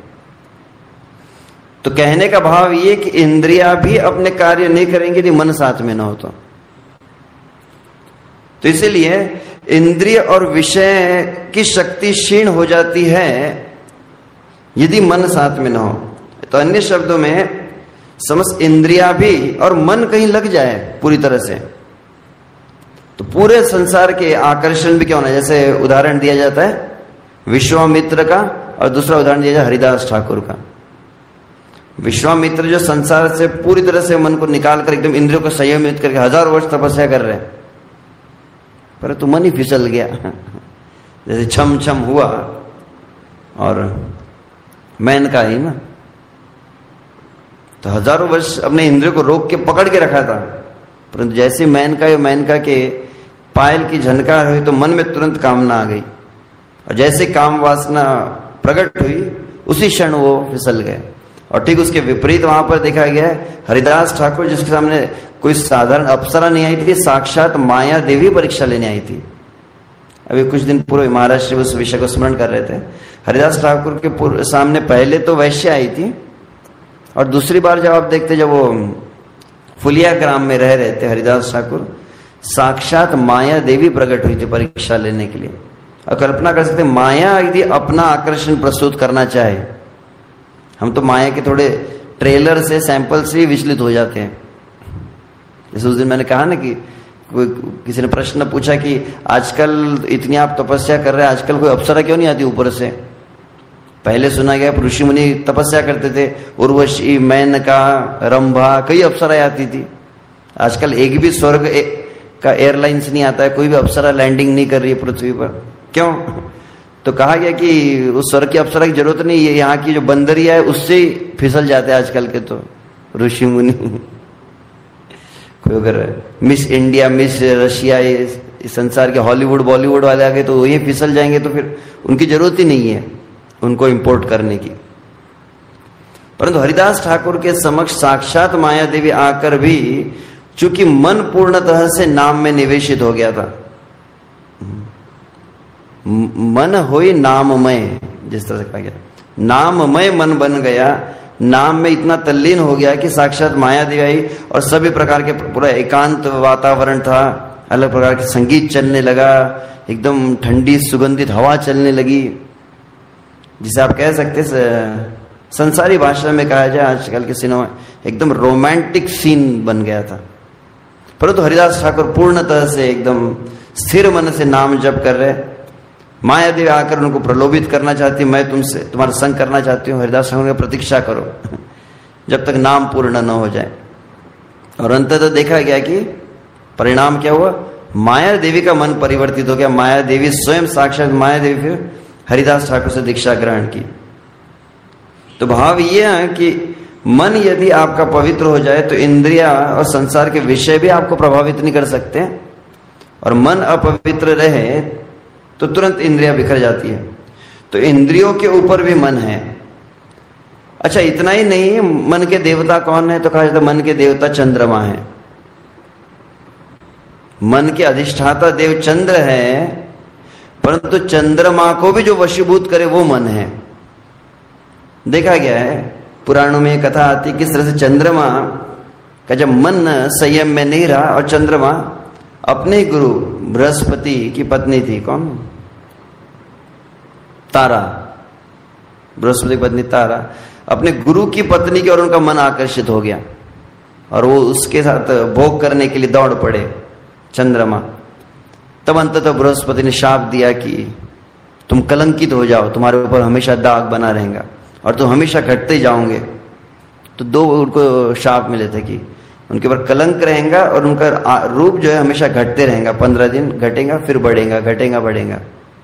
तो कहने का भाव ये कि इंद्रिया भी अपने कार्य नहीं करेंगे यदि मन साथ में ना हो तो इसीलिए इंद्रिय और विषय की शक्ति क्षीण हो जाती है यदि मन साथ में ना हो। तो अन्य शब्दों में समस्त इंद्रिया भी और मन कहीं लग जाए पूरी तरह से, तो पूरे संसार के आकर्षण भी क्या होना। जैसे उदाहरण दिया जाता है विश्वामित्र का, और दूसरा उदाहरण दिया जाए हरिदास ठाकुर का। विश्वामित्र जो संसार से पूरी तरह से मन को निकाल कर एकदम इंद्रियों को संयमित करके हजारों वर्ष तपस्या कर रहे हैं, परंतु मन ही फिसल गया। जैसे छम छम हुआ और मेनका ही ना, तो हजारों वर्ष अपने इंद्रियों को रोक के पकड़ के रखा था, परंतु जैसे मेनका के पायल की झनकार हुई तो मन में तुरंत कामना आ गई, और जैसे काम वासना प्रकट हुई उसी क्षण वो फिसल गए। और ठीक उसके विपरीत वहां पर देखा गया है हरिदास ठाकुर, जिसके सामने कोई साधारण अप्सरा नहीं आई थी, साक्षात माया देवी परीक्षा लेने आई थी। अभी कुछ दिन पूर्व महाराष्ट्र उस विषय को स्मरण कर रहे थे। हरिदास ठाकुर के सामने पहले तो वैश्य आई थी, और दूसरी बार जब आप देखते जब वो फुलिया ग्राम में रह रहे थे हरिदास ठाकुर, साक्षात माया देवी प्रकट हुई थी परीक्षा लेने के लिए। और कल्पना कर सकते माया यदि अपना आकर्षण प्रस्तुत करना चाहे, हम तो माया के थोड़े ट्रेलर से सैंपल से ही विचलित हो जाते हैं। जैसे उस दिन मैंने कहा ना कि किसी ने प्रश्न पूछा कि आजकल इतनी आप तपस्या कर रहे हैं, आजकल कोई अप्सरा क्यों नहीं आती ऊपर से। पहले सुना गया ऋषि मुनि तपस्या करते थे, उर्वशी, मेनका, रंभा, कई अप्सराएं आती थी। आजकल एक भी स्वर्ग का एयरलाइंस नहीं आता है, कोई भी अप्सरा लैंडिंग नहीं कर रही है पृथ्वी पर। क्यों? तो कहा गया कि उस स्वर्ग की अप्सरा की जरूरत नहीं है, यहाँ की जो बंदरिया है उससे ही फिसल जाते हैं आजकल के तो ऋषि मुनि। कोई अगर मिस इंडिया, मिस रशिया, इस संसार के हॉलीवुड बॉलीवुड वाले आ गए तो वही फिसल जाएंगे, तो फिर उनकी जरूरत ही नहीं है उनको इंपोर्ट करने की। परंतु हरिदास ठाकुर के समक्ष साक्षात माया देवी आकर भी चूंकि मन पूर्णतः से नाम में निवेशित हो गया था, मन होई नाममय, जिस तरह से कहा गया नाममय मन बन गया, नाम में इतना तल्लीन हो गया कि साक्षात माया देवी आई और सभी प्रकार के पूरा एकांत वातावरण था, अलग प्रकार के संगीत चलने लगा, एकदम ठंडी सुगंधित हवा चलने लगी, जिसे आप कह सकते संसारी भाषा में कहा जाए आजकल के सिनेमा एकदम रोमांटिक सीन बन गया था। परंतु हरिदास ठाकुर पूर्णतः से एकदम स्थिर मन से नाम जप कर रहे। माया देवी आकर उनको प्रलोभित करना चाहती, मैं तुमसे तुम्हारा संग करना चाहती हूँ। हरिदास ठाकुर ने प्रतीक्षा करो जब तक नाम पूर्ण न हो जाए। और अंततः देखा गया कि परिणाम क्या हुआ, माया देवी का मन परिवर्तित हो गया। माया देवी स्वयं साक्षात माया देवी फिर हरिदास ठाकुर से दीक्षा ग्रहण की। तो भाव यह है कि मन यदि आपका पवित्र हो जाए तो इंद्रिया और संसार के विषय भी आपको प्रभावित नहीं कर सकते, और मन अपवित्र रहे तो तुरंत इंद्रियां बिखर जाती है। तो इंद्रियों के ऊपर भी मन है। अच्छा, इतना ही नहीं, मन के देवता कौन है? तो कहा जाता है मन के देवता चंद्रमा है। मन के अधिष्ठाता देव चंद्र है, परंतु चंद्रमा को भी जो वशीभूत करे वो मन है। देखा गया है पुराणों में एक कथा आती, किस तरह से चंद्रमा का जब मन संयम में नहीं रहा, और चंद्रमा अपने गुरु बृहस्पति की पत्नी थी, कौन? तारा, बृहस्पति की पत्नी तारा, अपने गुरु की पत्नी की ओर उनका मन आकर्षित हो गया, और वो उसके साथ भोग करने के लिए दौड़ पड़े चंद्रमा। तब अंततः बृहस्पति ने शाप दिया कि तुम कलंकित हो जाओ, तुम्हारे ऊपर हमेशा दाग बना रहेगा और तुम हमेशा घटते जाओगे। तो दो उनको शाप मिले थे कि उनके ऊपर कलंक रहेगा और उनका रूप जो है हमेशा घटते रहेगा, 15 दिन घटेगा फिर बढ़ेगा, घटेगा बढ़ेगा।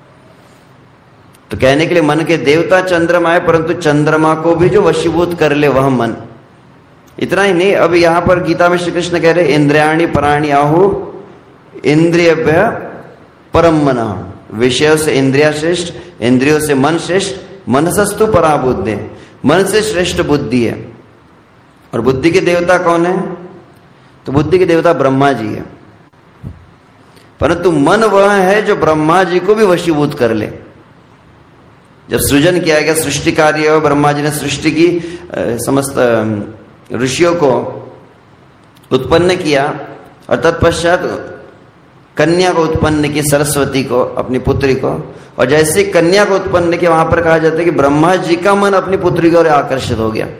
तो कहने के लिए मन के देवता चंद्रमा है, परंतु चंद्रमा को भी जो वशीभूत कर ले वह मन। इतना ही नहीं, अब यहां पर गीता में श्री कृष्ण कह रहे इंद्रियाणि पराणि आहु इंद्रियभ्य परम मन। विषयों से इंद्रिया श्रेष्ठ, इंद्रियों से मन श्रेष्ठ, मनसस्तु परा बुद्धि, मन से श्रेष्ठ बुद्धि है। और बुद्धि के देवता कौन है? तो बुद्धि के देवता ब्रह्मा जी है। परंतु मन वह है जो ब्रह्मा जी को भी वशीभूत कर ले। जब सृजन किया गया, सृष्टि कार्य हो, ब्रह्मा जी ने सृष्टि की, समस्त ऋषियों को उत्पन्न किया, और तत्पश्चात कन्या को उत्पन्न की, सरस्वती को, अपनी पुत्री को, और जैसे कन्या को उत्पन्न किया, वहां पर कहा जाता है कि ब्रह्मा जी का मन अपनी पुत्री की ओर आकर्षित हो गया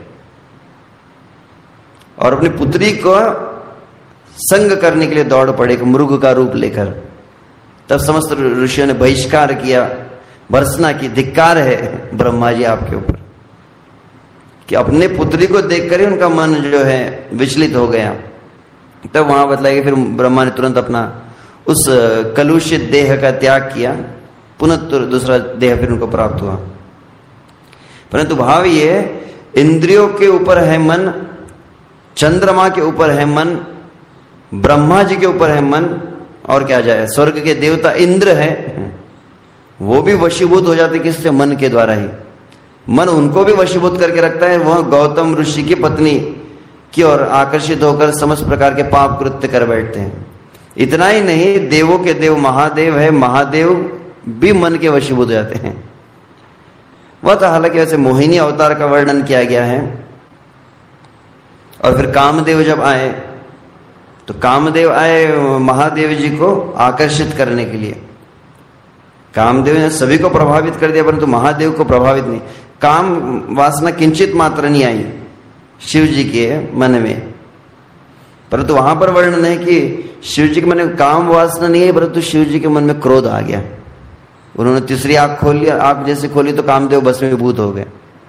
और अपनी पुत्री को संग करने के लिए दौड़ पड़े, मृग का रूप लेकर। तब समस्त ऋषियों ने बहिष्कार किया, भर्त्सना की, धिक्कार है ब्रह्मा जी आपके ऊपर, कि अपने पुत्री को देखकर ही उनका मन जो है विचलित हो गया। तब वहां बतलाया, फिर ब्रह्मा ने तुरंत अपना उस कलुषित देह का त्याग किया, पुनः दूसरा देह फिर उनको प्राप्त हुआ। परंतु भाव ये, इंद्रियों के ऊपर है मन, चंद्रमा के ऊपर है मन, ब्रह्मा जी के ऊपर है मन, और क्या जाए, स्वर्ग के देवता इंद्र है, वो भी वशीभूत हो जाते किससे? मन के द्वारा ही। मन उनको भी वशीभूत करके रखता है। वह गौतम ऋषि की पत्नी की ओर आकर्षित होकर समस्त प्रकार के पाप कृत्य कर बैठते हैं। इतना ही नहीं, देवों के देव महादेव है, महादेव भी मन के वशीभूत हो जाते हैं। वह तो हालांकि वैसे मोहिनी अवतार का वर्णन किया गया है। और फिर कामदेव जब आए, तो कामदेव आए महादेव जी को आकर्षित करने के लिए। कामदेव ने सभी को प्रभावित कर दिया, परंतु महादेव को प्रभावित नहीं। काम वासना किंचित मात्र नहीं आई शिव जी के मन में, परंतु वहां पर वर्णन है कि शिव जी के मन में काम वासना नहीं आई, परंतु शिव जी के मन में क्रोध आ गया। उन्होंने तीसरी आंख खोल लिया, आंख जैसे खोली तो कामदेव भस्मीभूत हो गए।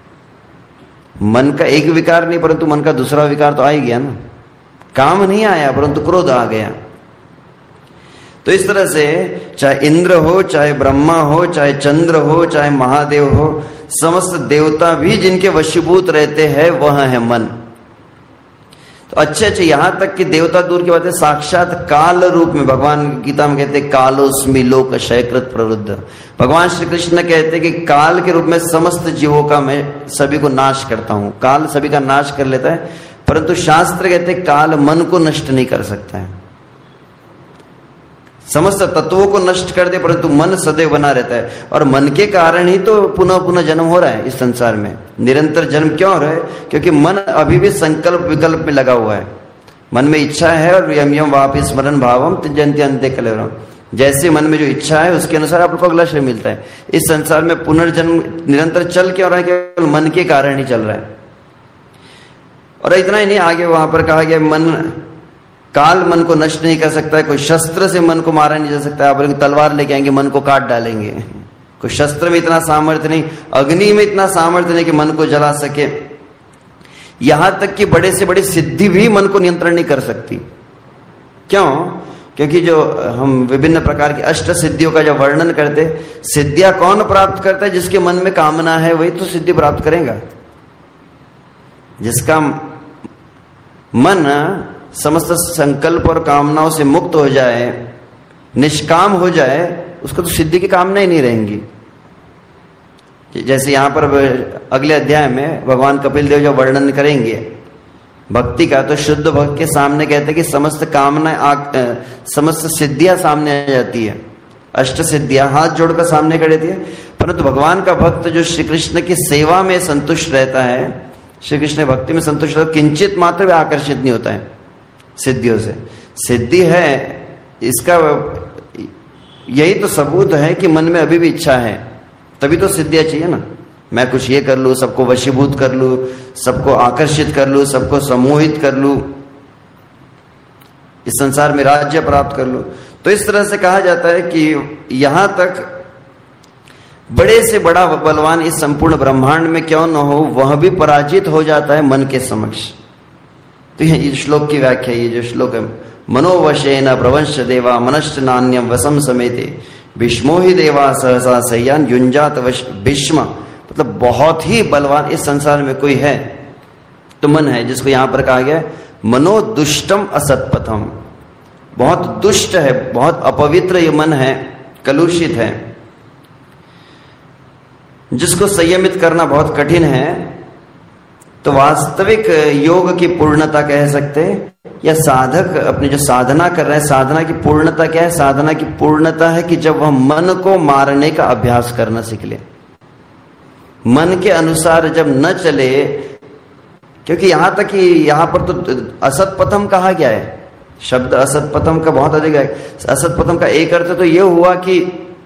मन का एक विकार नहीं, परंतु मन का दूसरा विकार तो आ ही गया ना। काम नहीं आया, परंतु क्रोध आ गया। तो इस तरह से चाहे इंद्र हो, चाहे ब्रह्मा हो, चाहे चंद्र हो, चाहे महादेव हो, समस्त देवता भी जिनके वशीभूत रहते हैं वह है मन। तो अच्छे यहां तक कि देवता दूर की बात है, साक्षात काल रूप में भगवान गीता में कहते हैं, कालोस्मि लोक क्षयकृत प्रवृद्ध। भगवान श्री कृष्ण कहते हैं कि काल के रूप में समस्त जीवों का मैं सभी को नाश करता हूं। काल सभी का नाश कर लेता है, परंतु शास्त्र कहते हैं काल मन को नष्ट नहीं कर सकता है। समस्त तत्वों को नष्ट कर दे, परंतु मन सदैव बना रहता है। और मन के कारण ही तो पुनः पुनः जन्म हो रहा है इस संसार में। निरंतर जन्म क्यों हो रहा है? क्योंकि मन अभी भी संकल्प विकल्प में लगा हुआ है। मन में इच्छा है और यम यम वापि स्मरण भावम त्यजन्ति अन्ते कलेवरम। जैसे मन में जो इच्छा है उसके अनुसार आपको अगला शरीर मिलता है। इस संसार में पुनर्जन्म निरंतर चल क्यों रहा है? केवल मन के कारण ही चल रहा है। और इतना ही नहीं, आगे वहां पर कहा गया मन, काल मन को नष्ट नहीं कर सकता है। कोई शस्त्र से मन को मारा नहीं जा सकता है। आप तलवार लेके आएंगे, मन को काट डालेंगे। कोई शस्त्र में इतना सामर्थ्य नहीं, अग्नि में इतना सामर्थ्य नहीं कि मन को जला सके। यहां तक कि बड़े से बड़ी सिद्धि भी मन को नियंत्रण नहीं कर सकती। क्यों? क्योंकि जो हम विभिन्न प्रकार की अष्ट सिद्धियों का जब वर्णन करते, सिद्धियां कौन प्राप्त करता है? जिसके मन में कामना है वही तो सिद्धि प्राप्त करेगा। जिसका मन समस्त संकल्प और कामनाओं से मुक्त हो जाए, निष्काम हो जाए, उसको तो सिद्धि की कामना ही नहीं रहेंगी। जैसे यहां पर अगले अध्याय में भगवान कपिल देव जो वर्णन करेंगे भक्ति का, तो शुद्ध भक्त के सामने कहते हैं कि समस्त कामना, समस्त सिद्धियां सामने आ जाती है। अष्ट सिद्धियां हाथ जोड़कर सामने कर देती है। परंतु भगवान का भक्त जो श्री कृष्ण की सेवा में संतुष्ट रहता है, श्री कृष्ण भक्ति में संतुष्ट रहता है, किंचित मात्र भी आकर्षित नहीं होता है सिद्धियों से। सिद्धि है, इसका यही तो सबूत है कि मन में अभी भी इच्छा है, तभी तो सिद्धियां चाहिए ना। मैं कुछ ये कर लूं, सबको वशीभूत कर लूं, सबको आकर्षित कर लूं, सबको सम्मोहित कर लूं, इस संसार में राज्य प्राप्त कर लूं। तो इस तरह से कहा जाता है कि यहां तक बड़े से बड़ा बलवान इस संपूर्ण ब्रह्मांड में क्यों न हो, वह भी पराजित हो जाता है मन के समक्ष। तो ये श्लोक की व्याख्या, ये जो श्लोक है, मनोवशेन प्रवंश देवा मनश्च नान्यम वसम समेते भीष्मो ही देवा सहसा सह्यान युंजात भीष्म। मतलब बहुत ही बलवान इस संसार में कोई है तो मन है, जिसको यहां पर कहा गया मनो दुष्टम असत्पथम। बहुत दुष्ट है, बहुत अपवित्र ये मन है, कलुषित है, जिसको संयमित करना बहुत कठिन है। तो वास्तविक योग की पूर्णता कह सकते हैं, या साधक अपनी जो साधना कर रहे हैं, साधना की पूर्णता क्या है? साधना की पूर्णता है कि जब वह मन को मारने का अभ्यास करना सीख ले, मन के अनुसार जब न चले। क्योंकि यहां तक कि यहां पर तो असत पथम कहा गया है, शब्द असतपथम का बहुत अधिक है। असतपथम का एक अर्थ तो यह हुआ कि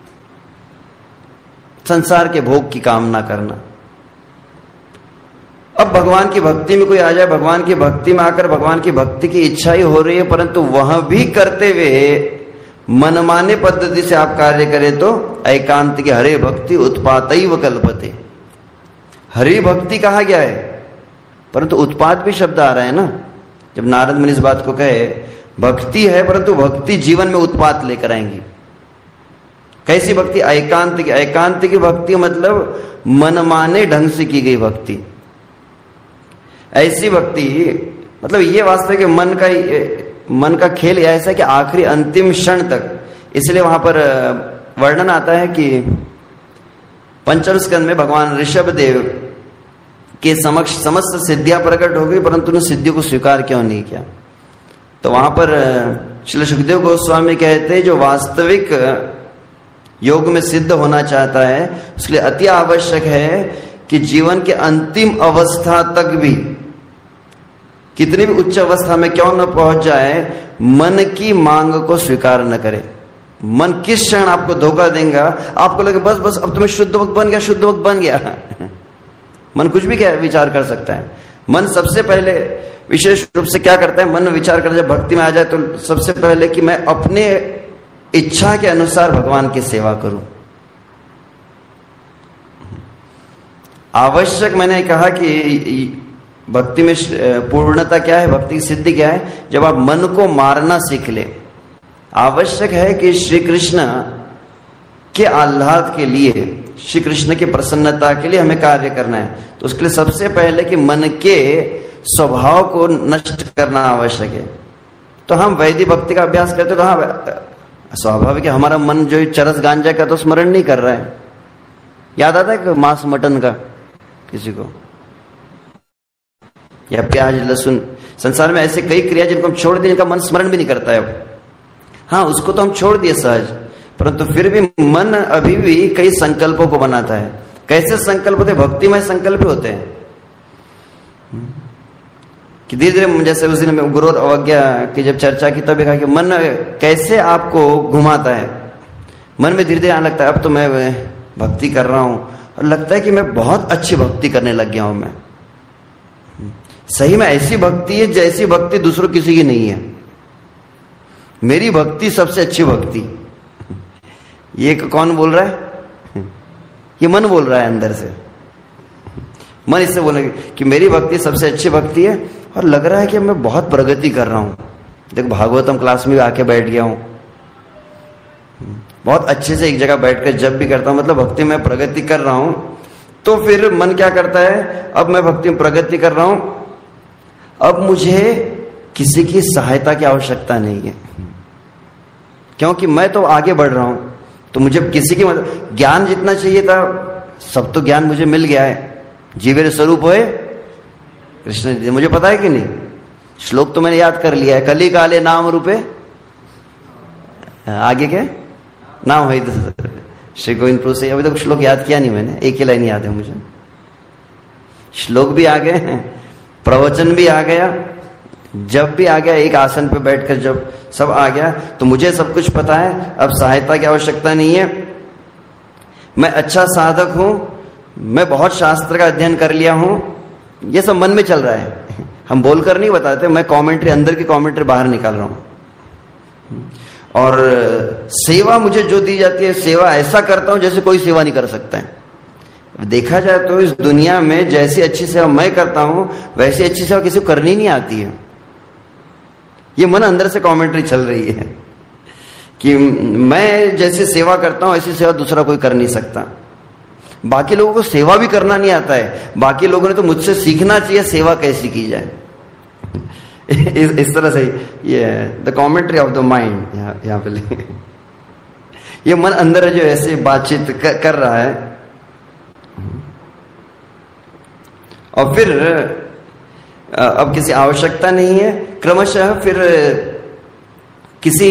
संसार के भोग की कामना करना। अब भगवान की भक्ति में कोई आ जाए, भगवान की भक्ति में आकर भगवान की भक्ति की इच्छा ही हो रही है, परंतु वह भी करते हुए मनमाने पद्धति से आप कार्य करें तो एकांत की हरे भक्ति उत्पातैव कल्पते। हरि भक्ति कहा गया है, परंतु उत्पात भी शब्द आ रहा है ना। जब नारद मुनि इस बात को कहे भक्ति है, परंतु भक्ति जीवन में उत्पात लेकर आएंगी। कैसी भक्ति? एकांत की। एकांत की भक्ति मतलब मनमाने ढंग से की गई भक्ति। ऐसी भक्ति मतलब ये वास्तव के मन का खेल ऐसा है कि आखिरी अंतिम क्षण तक। इसलिए वहां पर वर्णन आता है कि पंचम स्कंद में भगवान ऋषभ देव के समक्ष समस्त सिद्धियां प्रकट हो गई, परंतु उन्होंने सिद्धियों को स्वीकार क्यों नहीं किया? तो वहां पर श्री सुखदेव गोस्वामी कहते हैं जो वास्तविक योग में सिद्ध होना चाहता है उसके लिए अति आवश्यक है कि जीवन के अंतिम अवस्था तक भी, कितनी भी उच्च अवस्था में क्यों न पहुंच जाए, मन की मांग को स्वीकार न करे। मन किस क्षण आपको धोखा देगा, आपको लगे बस बस अब तुम्हें शुद्ध वक्त बन गया, शुद्ध वक्त बन गया। मन कुछ भी क्या विचार कर सकता है। मन सबसे पहले विशेष रूप से क्या करता है, मन विचार कर जब भक्ति में आ जाए तो सबसे पहले कि मैं अपने इच्छा के अनुसार भगवान की सेवा करूं। आवश्यक मैंने कहा कि भक्ति में पूर्णता क्या है, भक्ति की सिद्धि क्या है? जब आप मन को मारना सीख ले। आवश्यक है कि श्री कृष्ण के आह्लाद के लिए, श्री कृष्ण की प्रसन्नता के लिए हमें कार्य करना है। तो उसके लिए सबसे पहले कि मन के स्वभाव को नष्ट करना आवश्यक है। तो हम वैदिक भक्ति का अभ्यास करते तो हाँ स्वाभाविक है हमारा मन जो चरस गांजा का तो स्मरण नहीं कर रहा है। याद आता है कि मांस मटन का किसी को, या प्याज लहसुन, संसार में ऐसे कई क्रिया जिनको हम छोड़ दिए, जिनका मन स्मरण भी नहीं करता है अब। हाँ उसको तो हम छोड़ दिए सहज, परंतु फिर भी मन अभी भी कई संकल्पों को बनाता है। कैसे संकल्प होते? भक्तिमय संकल्प होते हैं कि धीरे धीरे, जैसे उस दिन में गुरु और अवज्ञा की जब चर्चा की तब कहा कि मन कैसे आपको घुमाता है। मन में धीरे धीरे आने लगता है अब तो मैं भक्ति कर रहा हूं और लगता है कि मैं बहुत अच्छी भक्ति करने लग गया हूं। मैं सही में ऐसी भक्ति है जैसी भक्ति दूसरों किसी की नहीं है। मेरी भक्ति सबसे अच्छी भक्ति। ये कौन बोल रहा है? ये मन बोल रहा है अंदर से। मन इससे बोले कि मेरी भक्ति सबसे अच्छी भक्ति है और लग रहा है कि मैं बहुत प्रगति कर रहा हूं। देखो भागवतम क्लास में आके बैठ गया हूं, बहुत अच्छे से एक जगह बैठकर जब भी करता हूं मतलब भक्ति में प्रगति कर रहा हूं। तो फिर मन क्या करता है, अब मैं भक्ति में प्रगति कर रहा हूं, अब मुझे किसी की सहायता की आवश्यकता नहीं है, क्योंकि मैं तो आगे बढ़ रहा हूं। तो मुझे किसी की ज्ञान जितना चाहिए था सब तो ज्ञान मुझे मिल गया है। जीवेर स्वरूप होए कृष्ण, मुझे पता है कि नहीं? श्लोक तो मैंने याद कर लिया है। कली काले नाम रूपे, आगे क्या नाम है श्री गोविंद से। अभी तक श्लोक याद किया नहीं मैंने, एक ही लाइन याद है मुझे। श्लोक भी आ गए, प्रवचन भी आ गया, जब भी आ गया, एक आसन पे बैठकर जब सब आ गया, तो मुझे सब कुछ पता है। अब सहायता की आवश्यकता नहीं है। मैं अच्छा साधक हूं, मैं बहुत शास्त्र का अध्ययन कर लिया हूं, ये सब मन में चल रहा है। हम बोलकर नहीं बताते, मैं कमेंट्री, अंदर की कमेंट्री बाहर निकाल रहा हूं। और सेवा मुझे जो दी जाती है, सेवा ऐसा करता हूं जैसे कोई सेवा नहीं कर सकता है। देखा जाए तो इस दुनिया में जैसी अच्छी सेवा मैं करता हूं वैसी अच्छी सेवा किसी को करनी नहीं आती है। ये मन अंदर से कमेंट्री चल रही है कि मैं जैसे सेवा करता हूं ऐसी सेवा दूसरा कोई कर नहीं सकता। बाकी लोगों को सेवा भी करना नहीं आता है। बाकी लोगों ने तो मुझसे सीखना चाहिए सेवा कैसी की जाए। इस तरह से ये the commentary of the mind यहाँ पे ये मन अंदर जो ऐसे बातचीत कर रहा है। और फिर अब किसी आवश्यकता नहीं है, क्रमशः फिर किसी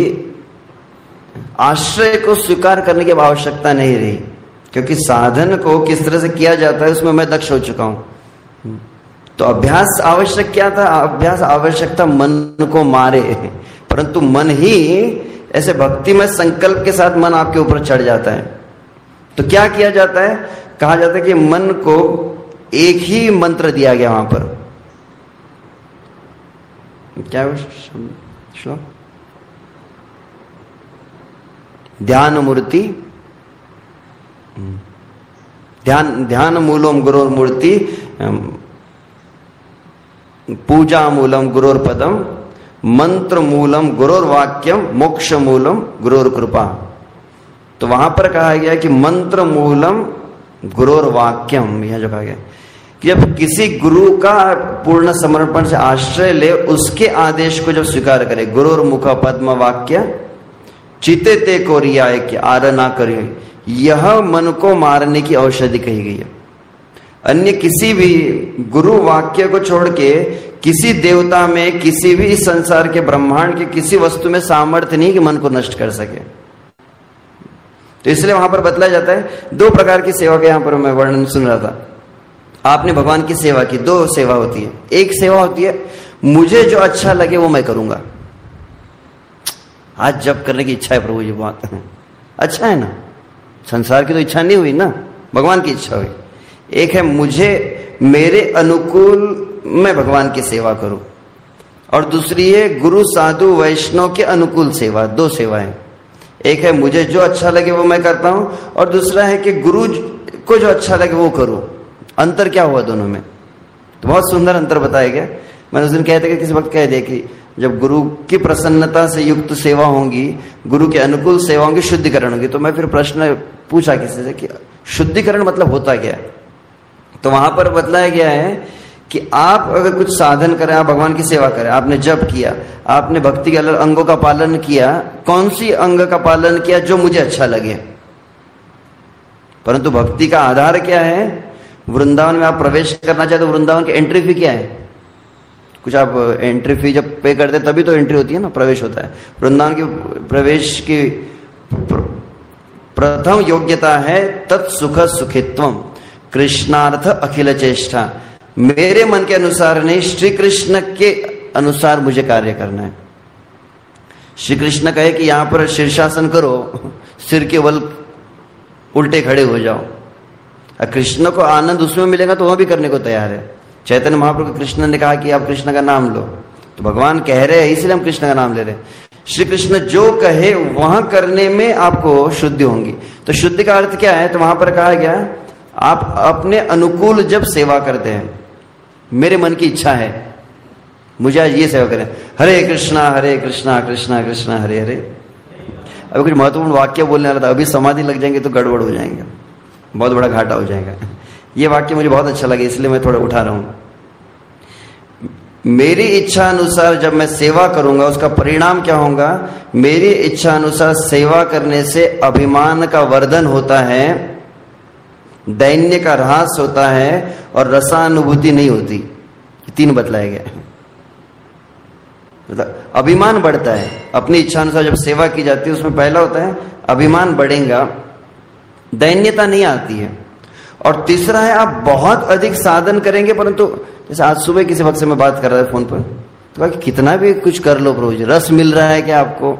आश्रय को स्वीकार करने की आवश्यकता नहीं रही, क्योंकि साधन को किस तरह से किया जाता है उसमें मैं दक्ष हो चुका हूं। तो अभ्यास आवश्यक क्या था? अभ्यास आवश्यक था मन को मारे, परंतु मन ही ऐसे भक्ति में संकल्प के साथ मन आपके ऊपर चढ़ जाता है। तो क्या किया जाता है? कहा जाता है कि मन को एक ही मंत्र दिया गया वहां पर। क्या है श्लोक? ध्यान मूर्ति, ध्यान मूलम गुरोर मूर्ति, पूजा मूलम गुरोर पदम, मंत्र मूलम गुरोर वाक्यम, मोक्ष मूलम गुरोर कृपा। तो वहां पर कहा गया कि मंत्र मूलम गुरोर वाक्यम, यह जो कहा गया कि जब किसी गुरु का पूर्ण समर्पण से आश्रय ले, उसके आदेश को जब स्वीकार करे, गुरोर मुख पद्म वाक्य चिते ते को रियाय के आर ना करिए, यह मन को मारने की औषधि कही गई है। अन्य किसी भी गुरु वाक्य को छोड़ के किसी देवता में, किसी भी इस संसार के ब्रह्मांड के किसी वस्तु में सामर्थ्य नहीं कि मन को नष्ट कर सके। तो इसलिए वहां पर बतलाया जाता है दो प्रकार की सेवा का, यहां पर मैं वर्णन सुन रहा था। आपने भगवान की सेवा की, दो सेवा होती है। एक सेवा होती है मुझे जो अच्छा लगे वो मैं करूंगा, आज जब करने की इच्छा है प्रभु जी, बहुत अच्छा है ना, संसार की तो इच्छा नहीं हुई ना, भगवान की इच्छा हुई। एक है मुझे मेरे अनुकूल मैं भगवान की सेवा करूं, और दूसरी है गुरु साधु वैष्णव के अनुकूल सेवा। दो सेवाएं, एक है मुझे जो अच्छा लगे वो मैं करता हूं, और दूसरा है कि गुरु को जो अच्छा लगे वो करूं। अंतर क्या हुआ दोनों में? तो बहुत सुंदर अंतर बताया गया। मैंने उस दिन कहते कि किसी वक्त कह दिया कि जब गुरु की प्रसन्नता से युक्त सेवा होंगी, गुरु के अनुकूल सेवा होंगी, शुद्धिकरण होगी। तो मैं फिर प्रश्न पूछा किसी से कि शुद्धिकरण मतलब होता क्या है? तो वहां पर बतलाया गया है कि आप अगर कुछ साधन करें, आप भगवान की सेवा करें, आपने जप किया, आपने भक्ति के अलग अंगों का पालन किया, कौन सी अंग का पालन किया? जो मुझे अच्छा लगे। परंतु भक्ति का आधार क्या है? वृंदावन में आप प्रवेश करना चाहते तो वृंदावन की एंट्री फी क्या है? कुछ आप एंट्री फी जब पे करते तभी तो एंट्री होती है ना, प्रवेश होता है। वृंदावन की प्रवेश की प्रथम योग्यता है तत्सुख सुखित्वम कृष्णार्थ अखिल चेष्टा। मेरे मन के अनुसार नहीं, श्री कृष्ण के अनुसार मुझे कार्य करना है। श्री कृष्ण कहे कि यहां पर शीर्षासन करो, सिर के बल उल्टे खड़े हो जाओ, और कृष्ण को आनंद उसमें मिलेगा तो वह भी करने को तैयार है। चैतन्य महाप्रभु कृष्ण ने कहा कि आप कृष्ण का नाम लो, तो भगवान कह रहे हैं इसलिए हम कृष्ण का नाम ले रहे हैं। श्री कृष्ण जो कहे वहां करने में आपको शुद्धि होंगी। तो शुद्धि का अर्थ क्या है? तो वहां पर कहा गया आप अपने अनुकूल जब सेवा करते हैं, मेरे मन की इच्छा है मुझे आज ये सेवा करें, हरे कृष्णा कृष्णा कृष्णा हरे हरे। अभी कुछ महत्वपूर्ण वाक्य बोलने वाला था, अभी समाधि लग जाएंगे तो गड़बड़ हो जाएंगे, बहुत बड़ा घाटा हो जाएगा। ये वाक्य मुझे बहुत अच्छा लगा इसलिए मैं थोड़ा उठा रहा हूं। मेरी इच्छा अनुसार जब मैं सेवा करूंगा उसका परिणाम क्या होगा? मेरी इच्छा अनुसार सेवा करने से अभिमान का वर्धन होता है, दैन्य का ह्रास होता है, और रसानुभूति नहीं होती। तीन बतलाया गया। मतलब अभिमान बढ़ता है, अपनी इच्छा अनुसार जब सेवा की जाती है उसमें पहला होता है अभिमान बढ़ेगा, दैन्यता नहीं आती है। और तीसरा है आप बहुत अधिक साधन करेंगे, परंतु जैसे आज सुबह किसी वक्त से मैं बात कर रहा था फोन पर, तो कहा कि कितना भी कुछ कर लो प्रभु जी, रस मिल रहा है क्या आपको?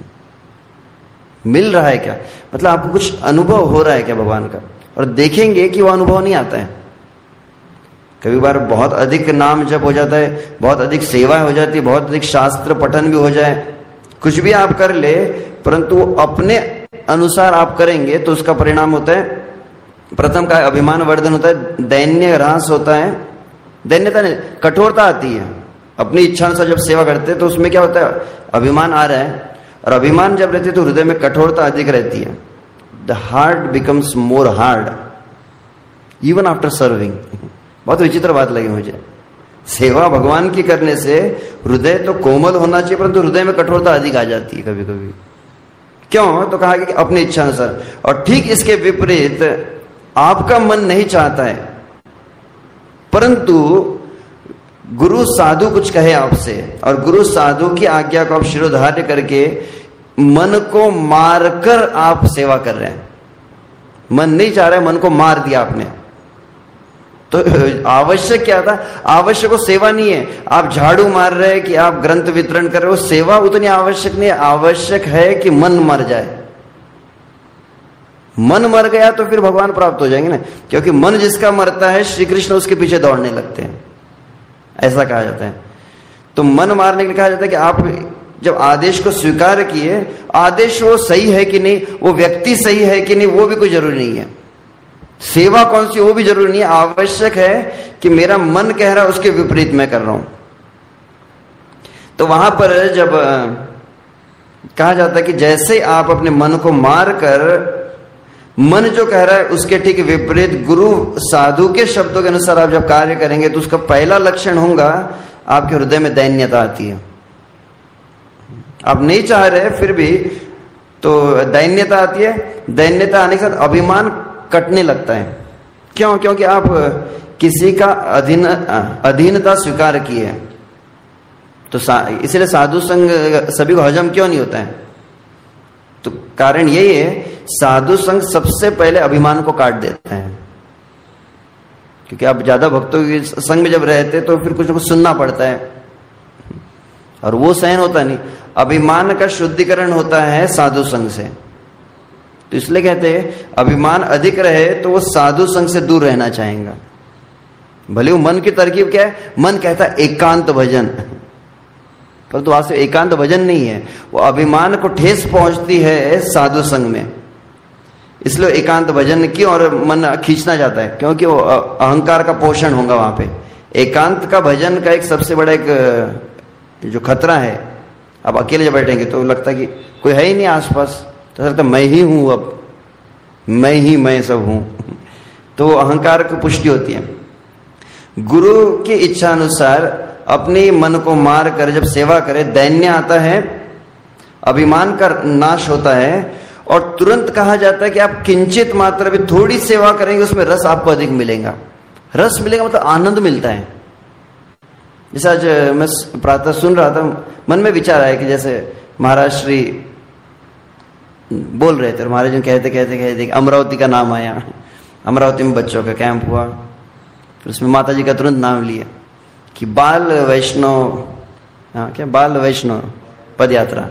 मिल रहा है क्या? मतलब आपको कुछ अनुभव हो रहा है क्या भगवान का? और देखेंगे कि वो अनुभव नहीं आता है। कभी बार बहुत अधिक नाम जप हो जाता है, बहुत अधिक सेवा हो जाती है, बहुत अधिक शास्त्र पठन भी हो जाए, कुछ भी आप कर ले, परंतु अपने अनुसार आप करेंगे तो उसका परिणाम होता है, प्रथम का अभिमान वर्धन होता है, दैन्य ह्रास होता है, दैन्यता नहीं कठोरता आती है। अपनी इच्छा अनुसार जब सेवा करते हैं तो उसमें क्या होता है? अभिमान आ रहा है, और अभिमान जब रहती है तो हृदय में कठोरता अधिक रहती है। The heart becomes more hard even after serving. बहुत विचित्र बात लगी मुझे। सेवा भगवान की करने से हृदय तो कोमल होना चाहिए, परंतु हृदय में कठोरता अधिक आ जाती है कभी कभी। क्यों? तो कहा कि अपनी इच्छा अनुसार। और ठीक इसके विपरीत आपका मन नहीं चाहता है, परंतु गुरु साधु कुछ कहे आपसे, और गुरु साधु की आज्ञा को आप शिरोधार्य करके मन को मारकर आप सेवा कर रहे हैं। मन नहीं चाह रहा है, मन को मार दिया आपने, तो आवश्यक क्या था? आवश्यक वो सेवा नहीं है। आप झाड़ू मार रहे हैं कि आप ग्रंथ वितरण कर रहे हो, सेवा उतनी आवश्यक नहीं है। आवश्यक है कि मन मर जाए। मन मर गया तो फिर भगवान प्राप्त हो जाएंगे ना, क्योंकि मन जिसका मरता है श्री कृष्ण उसके पीछे दौड़ने लगते हैं, ऐसा कहा जाता है। तो मन मारने के लिए कहा जाता है कि आप जब आदेश को स्वीकार किए, आदेश वो सही है कि नहीं, वो व्यक्ति सही है कि नहीं, वो भी कोई जरूरी नहीं है। सेवा कौन सी, वो भी जरूरी नहीं है। आवश्यक है कि मेरा मन कह रहा है उसके विपरीत मैं कर रहा हूं। तो वहां पर जब कहा जाता है कि जैसे आप अपने मन को मार कर, मन जो कह रहा है उसके ठीक विपरीत गुरु साधु के शब्दों के अनुसार आप जब कार्य करेंगे, तो उसका पहला लक्षण होगा आपके हृदय में दैन्यता आती है। आप नहीं चाह रहे फिर भी तो दैन्यता आती है। दैन्यता आने के साथ अभिमान कटने लगता है। क्यों? क्योंकि आप किसी का अधीनता स्वीकार किए। तो इसलिए साधु संग सभी को हजम क्यों नहीं होता है? तो कारण यही है, साधु संग सबसे पहले अभिमान को काट देता है। क्योंकि आप ज्यादा भक्तों के संग में जब रहते तो फिर कुछ ना कुछ सुनना पड़ता है, और वो सहन होता नहीं। अभिमान का शुद्धिकरण होता है साधु संग से। तो इसलिए कहते हैं अभिमान अधिक रहे तो वो साधु संग से दूर रहना चाहेगा। भले वो मन की तरकीब क्या है, मन कहता है एकांत भजन, पर तो वास्तव एकांत भजन नहीं है, वो अभिमान को ठेस पहुंचती है साधु संग में। इसलिए एकांत भजन की और मन खींचना जाता है, क्योंकि वो अहंकार का पोषण होगा वहां पे। एकांत का भजन का एक सबसे बड़ा एक जो खतरा है, अब अकेले जब बैठेंगे तो लगता है कि कोई है ही नहीं आसपास, तो लगता मैं ही हूं, अब मैं सब हूं। तो अहंकार की पुष्टि होती है। गुरु की इच्छा अनुसार अपने मन को मार कर जब सेवा करे, दैन्य आता है, अभिमान का नाश होता है, और तुरंत कहा जाता है कि आप किंचित मात्रा भी थोड़ी सेवा करेंगे, उसमें रस आपको अधिक मिलेगा। रस मिलेगा मतलब आनंद मिलता है। जैसे आज मैं प्रातः सुन रहा था, मन में विचार आया कि जैसे महाराज श्री बोल रहे थे, महाराज कहते अमरावती का नाम आया। अमरावती में बच्चों का कैंप हुआ, फिर उसमें माता जी का तुरंत नाम लिया कि बाल वैष्णव, क्या बाल वैष्णव पद यात्रा।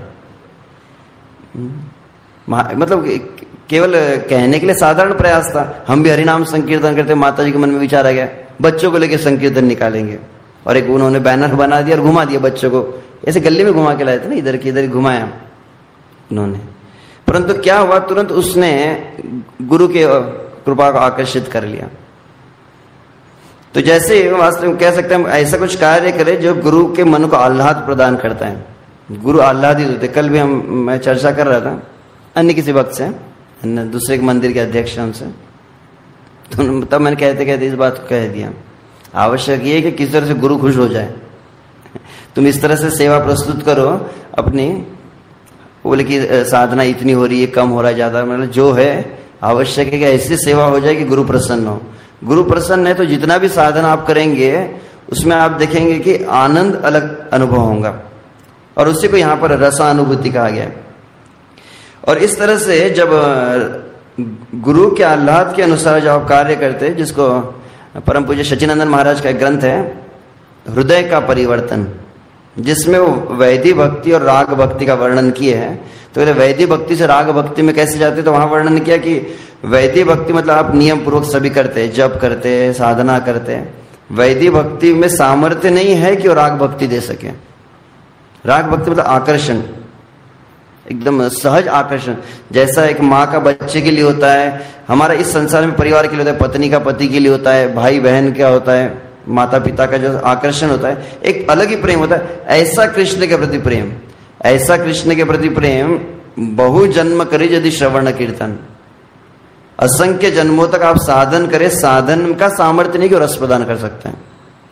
मतलब केवल कहने के लिए साधारण प्रयास था। हम भी हरिनाम संकीर्तन करते, माता जी के मन में विचार आ गया बच्चों को लेकर संकीर्तन निकालेंगे, और एक उन्होंने बैनर बना दिया और घुमा दिया बच्चों को, ऐसे गली में घुमा के लाए थे ना, इधर की इधर घुमाया उन्होंने। परंतु क्या हुआ, तुरंत उसने गुरु के कृपा को आकर्षित कर लिया। तो जैसे वास्तव में कह सकते हैं हम ऐसा कुछ कार्य करें जो गुरु के मन को आह्लाद प्रदान करता है। गुरु आह्लादित होते। कल भी मैं चर्चा कर रहा था अन्य किसी वक्त से, अन्य दूसरे के मंदिर के अध्यक्ष हमसे, तो तब मैंने कहते इस बात को कह दिया, आवश्यक ये है कि किस तरह से गुरु खुश हो जाए। तुम इस तरह से सेवा प्रस्तुत करो अपनी, बोले कि साधना इतनी हो रही है, कम हो रहा है, ज्यादा, मतलब जो है आवश्यक है कि ऐसी सेवा हो जाए कि गुरु प्रसन्न हो। गुरु प्रसन्न है तो जितना भी साधना आप करेंगे उसमें आप देखेंगे कि आनंद अलग अनुभव होगा, और उसी को यहाँ पर रसानुभूति कहा गया। और इस तरह से जब गुरु के आह्लाद के अनुसार जब आप कार्य करते, जिसको परम पूज्य सच्चिदानंद महाराज का एक ग्रंथ है हृदय का परिवर्तन, जिसमें वो वैदिक भक्ति और राग भक्ति का वर्णन किए हैं। तो वैदिक भक्ति से राग भक्ति में कैसे जाते, तो वहां वर्णन किया कि वैदिक भक्ति मतलब आप नियम पूर्वक सभी करते, जप करते, साधना करते। वैदिक भक्ति में सामर्थ्य नहीं है कि वो राग भक्ति दे सके। राग भक्ति मतलब आकर्षण, एकदम सहज आकर्षण, जैसा एक माँ का बच्चे के लिए होता है, हमारा इस संसार में परिवार के लिए होता है, पत्नी का पति के लिए होता है, भाई बहन क्या होता है, माता पिता का जो आकर्षण होता है, एक अलग ही प्रेम होता है। ऐसा कृष्ण के प्रति प्रेम, ऐसा कृष्ण के प्रति प्रेम बहु जन्म करे यदि श्रवण कीर्तन, असंख्य जन्मों तक आप साधन करें, साधन का सामर्थ्य नहीं कि रस प्रदान कर सकते हैं।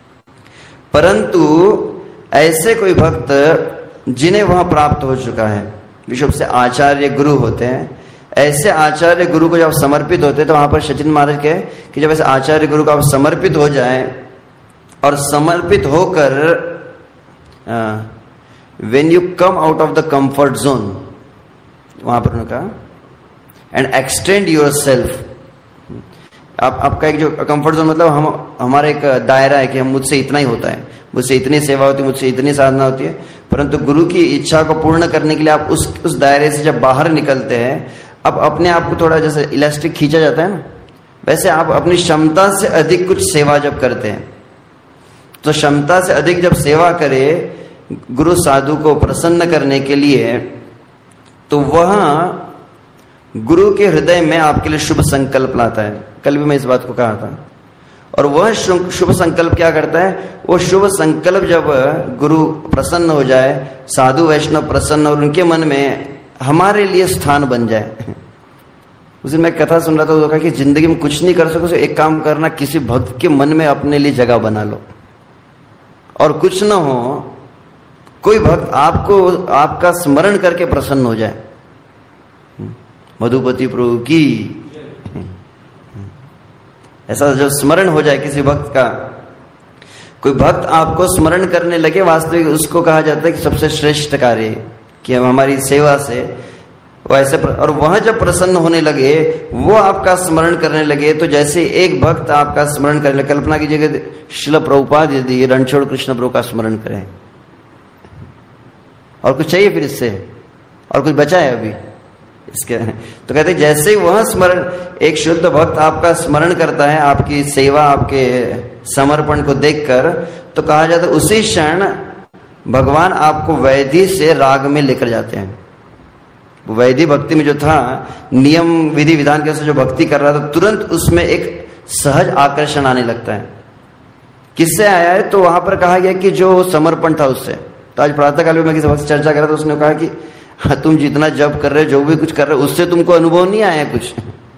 परंतु ऐसे कोई भक्त जिन्हें वह प्राप्त हो चुका है, विश्व से आचार्य गुरु होते हैं, ऐसे आचार्य गुरु को जब समर्पित होते हैं, तो वहां पर सचिन महाराज के कि जब ऐसे आचार्य गुरु को आप समर्पित हो जाए, और समर्पित होकर when you come out of the comfort zone, वहां पर उन्होंने कहा एंड एक्सटेंड योर सेल्फ, आपका एक जो कंफर्ट जोन मतलब हमारा एक दायरा है कि हम मुझसे इतना ही होता है, मुझसे इतनी सेवा होती है, मुझसे इतनी साधना होती है। परंतु गुरु की इच्छा को पूर्ण करने के लिए आप उस दायरे से जब बाहर निकलते हैं, अब अपने आप को थोड़ा जैसे इलास्टिक खींचा जाता है ना, वैसे आप अपनी क्षमता से अधिक कुछ सेवा जब करते हैं, तो क्षमता से अधिक जब सेवा करे गुरु साधु को प्रसन्न करने के लिए, तो वह गुरु के हृदय में आपके लिए शुभ संकल्प लाता है। कल भी मैं इस बात को कहा था। और वह शुभ संकल्प क्या करता है, वो शुभ संकल्प जब गुरु प्रसन्न हो जाए, साधु वैष्णव प्रसन्न और उनके मन में हमारे लिए स्थान बन जाए। उस दिन मैं कथा सुन रहा था, तो कहा कि जिंदगी में कुछ नहीं कर सको तो एक काम करना, किसी भक्त के मन में अपने लिए जगह बना लो, और कुछ ना हो कोई भक्त आपको आपका स्मरण करके प्रसन्न हो जाए। मधुपति प्रभु की ऐसा जब स्मरण हो जाए किसी भक्त का, कोई भक्त आपको स्मरण करने लगे, वास्तविक उसको कहा जाता है कि सबसे श्रेष्ठ कार्य कि हम हमारी सेवा से वो ऐसे और वह जब प्रसन्न होने लगे, वो आपका स्मरण करने लगे, तो जैसे एक भक्त आपका स्मरण करने लगे, कल्पना कीजिएगा श्रील प्रभुपाद यदि रणछोड़ कृष्ण प्रभु का स्मरण करें, और कुछ चाहिए फिर इससे, और कुछ बचा है अभी इसके, तो कहते जैसे ही वह स्मरण, एक शुद्ध भक्त आपका स्मरण करता है, आपकी सेवा आपके समर्पण को देखकर, तो कहा जाता है उसी क्षण भगवान आपको वैधि से राग में लेकर जाते हैं। वैधि भक्ति में जो था, नियम विधि विधान के से जो भक्ति कर रहा था, तुरंत उसमें एक सहज आकर्षण आने लगता है। किससे आया है, तो वहां पर कहा गया कि जो समर्पण था उससे। तो आज प्रातःकाल में मैं किसी वक्त चर्चा कर रहा था, उसने कहा कि हाँ, तुम जितना जप कर रहे हो, जो भी कुछ कर रहे हो, उससे तुमको अनुभव नहीं आया कुछ।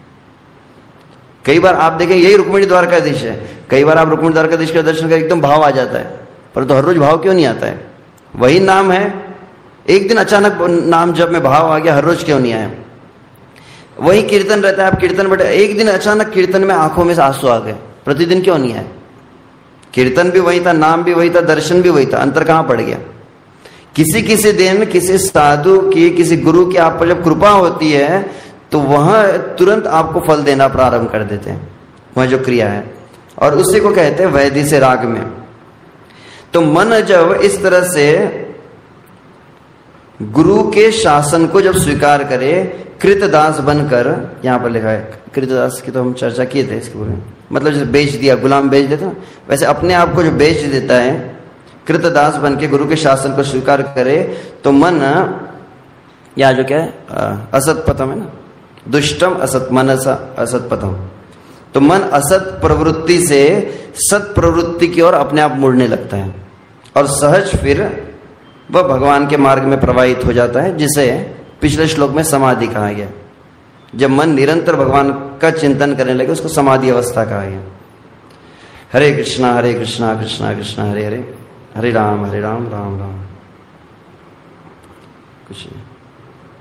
कई बार आप देखें, यही रुक्मिणी द्वारकाधीश है, कई बार आप रुक्मिणी द्वारकाधीश का दर्शन कर एकदम भाव आ जाता है, परंतु हर रोज भाव क्यों नहीं आता है? वही नाम है, एक दिन अचानक नाम जब में भाव आ गया, हर रोज क्यों नहीं आया? वही कीर्तन रहता है, आप कीर्तन बैठे, एक दिन अचानक कीर्तन में आंखों में से आंसू आ गए, प्रतिदिन क्यों नहीं आए? कीर्तन भी वही था, नाम भी वही था, दर्शन भी वही था, अंतर कहां पड़ गया? किसी किसी दिन किसी साधु की, किसी गुरु की आप पर जब कृपा होती है, तो वह तुरंत आपको फल देना प्रारंभ कर देते हैं, वह जो क्रिया है, और उसी को कहते हैं वैधि से राग में। तो मन जब इस तरह से गुरु के शासन को जब स्वीकार करे, कृतदास बनकर, यहां पर लिखा है कृतदास की, तो हम चर्चा किए थे इसके बारे में, मतलब जैसे बेच दिया, गुलाम बेच देता, वैसे अपने आप को जो बेच देता है, कृतदास बन के गुरु के शासन को स्वीकार करे, तो मन, या जो क्या है असत पथम है ना, दुष्टम असत मन असत पथम, तो मन असत प्रवृत्ति से सत प्रवृत्ति की ओर अपने आप मुड़ने लगता है, और सहज फिर वह भगवान के मार्ग में प्रवाहित हो जाता है, जिसे पिछले श्लोक में समाधि कहा गया। जब मन निरंतर भगवान का चिंतन करने लगे, उसको समाधि अवस्था कहा गया। हरे कृष्णा कृष्णा कृष्णा हरे हरे, हरे राम राम राम। कुछ नहीं,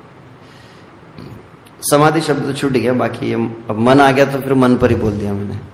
समाधि शब्द तो छूट गया, बाकी ये अब मन आ गया तो फिर मन पर ही बोल दिया मैंने।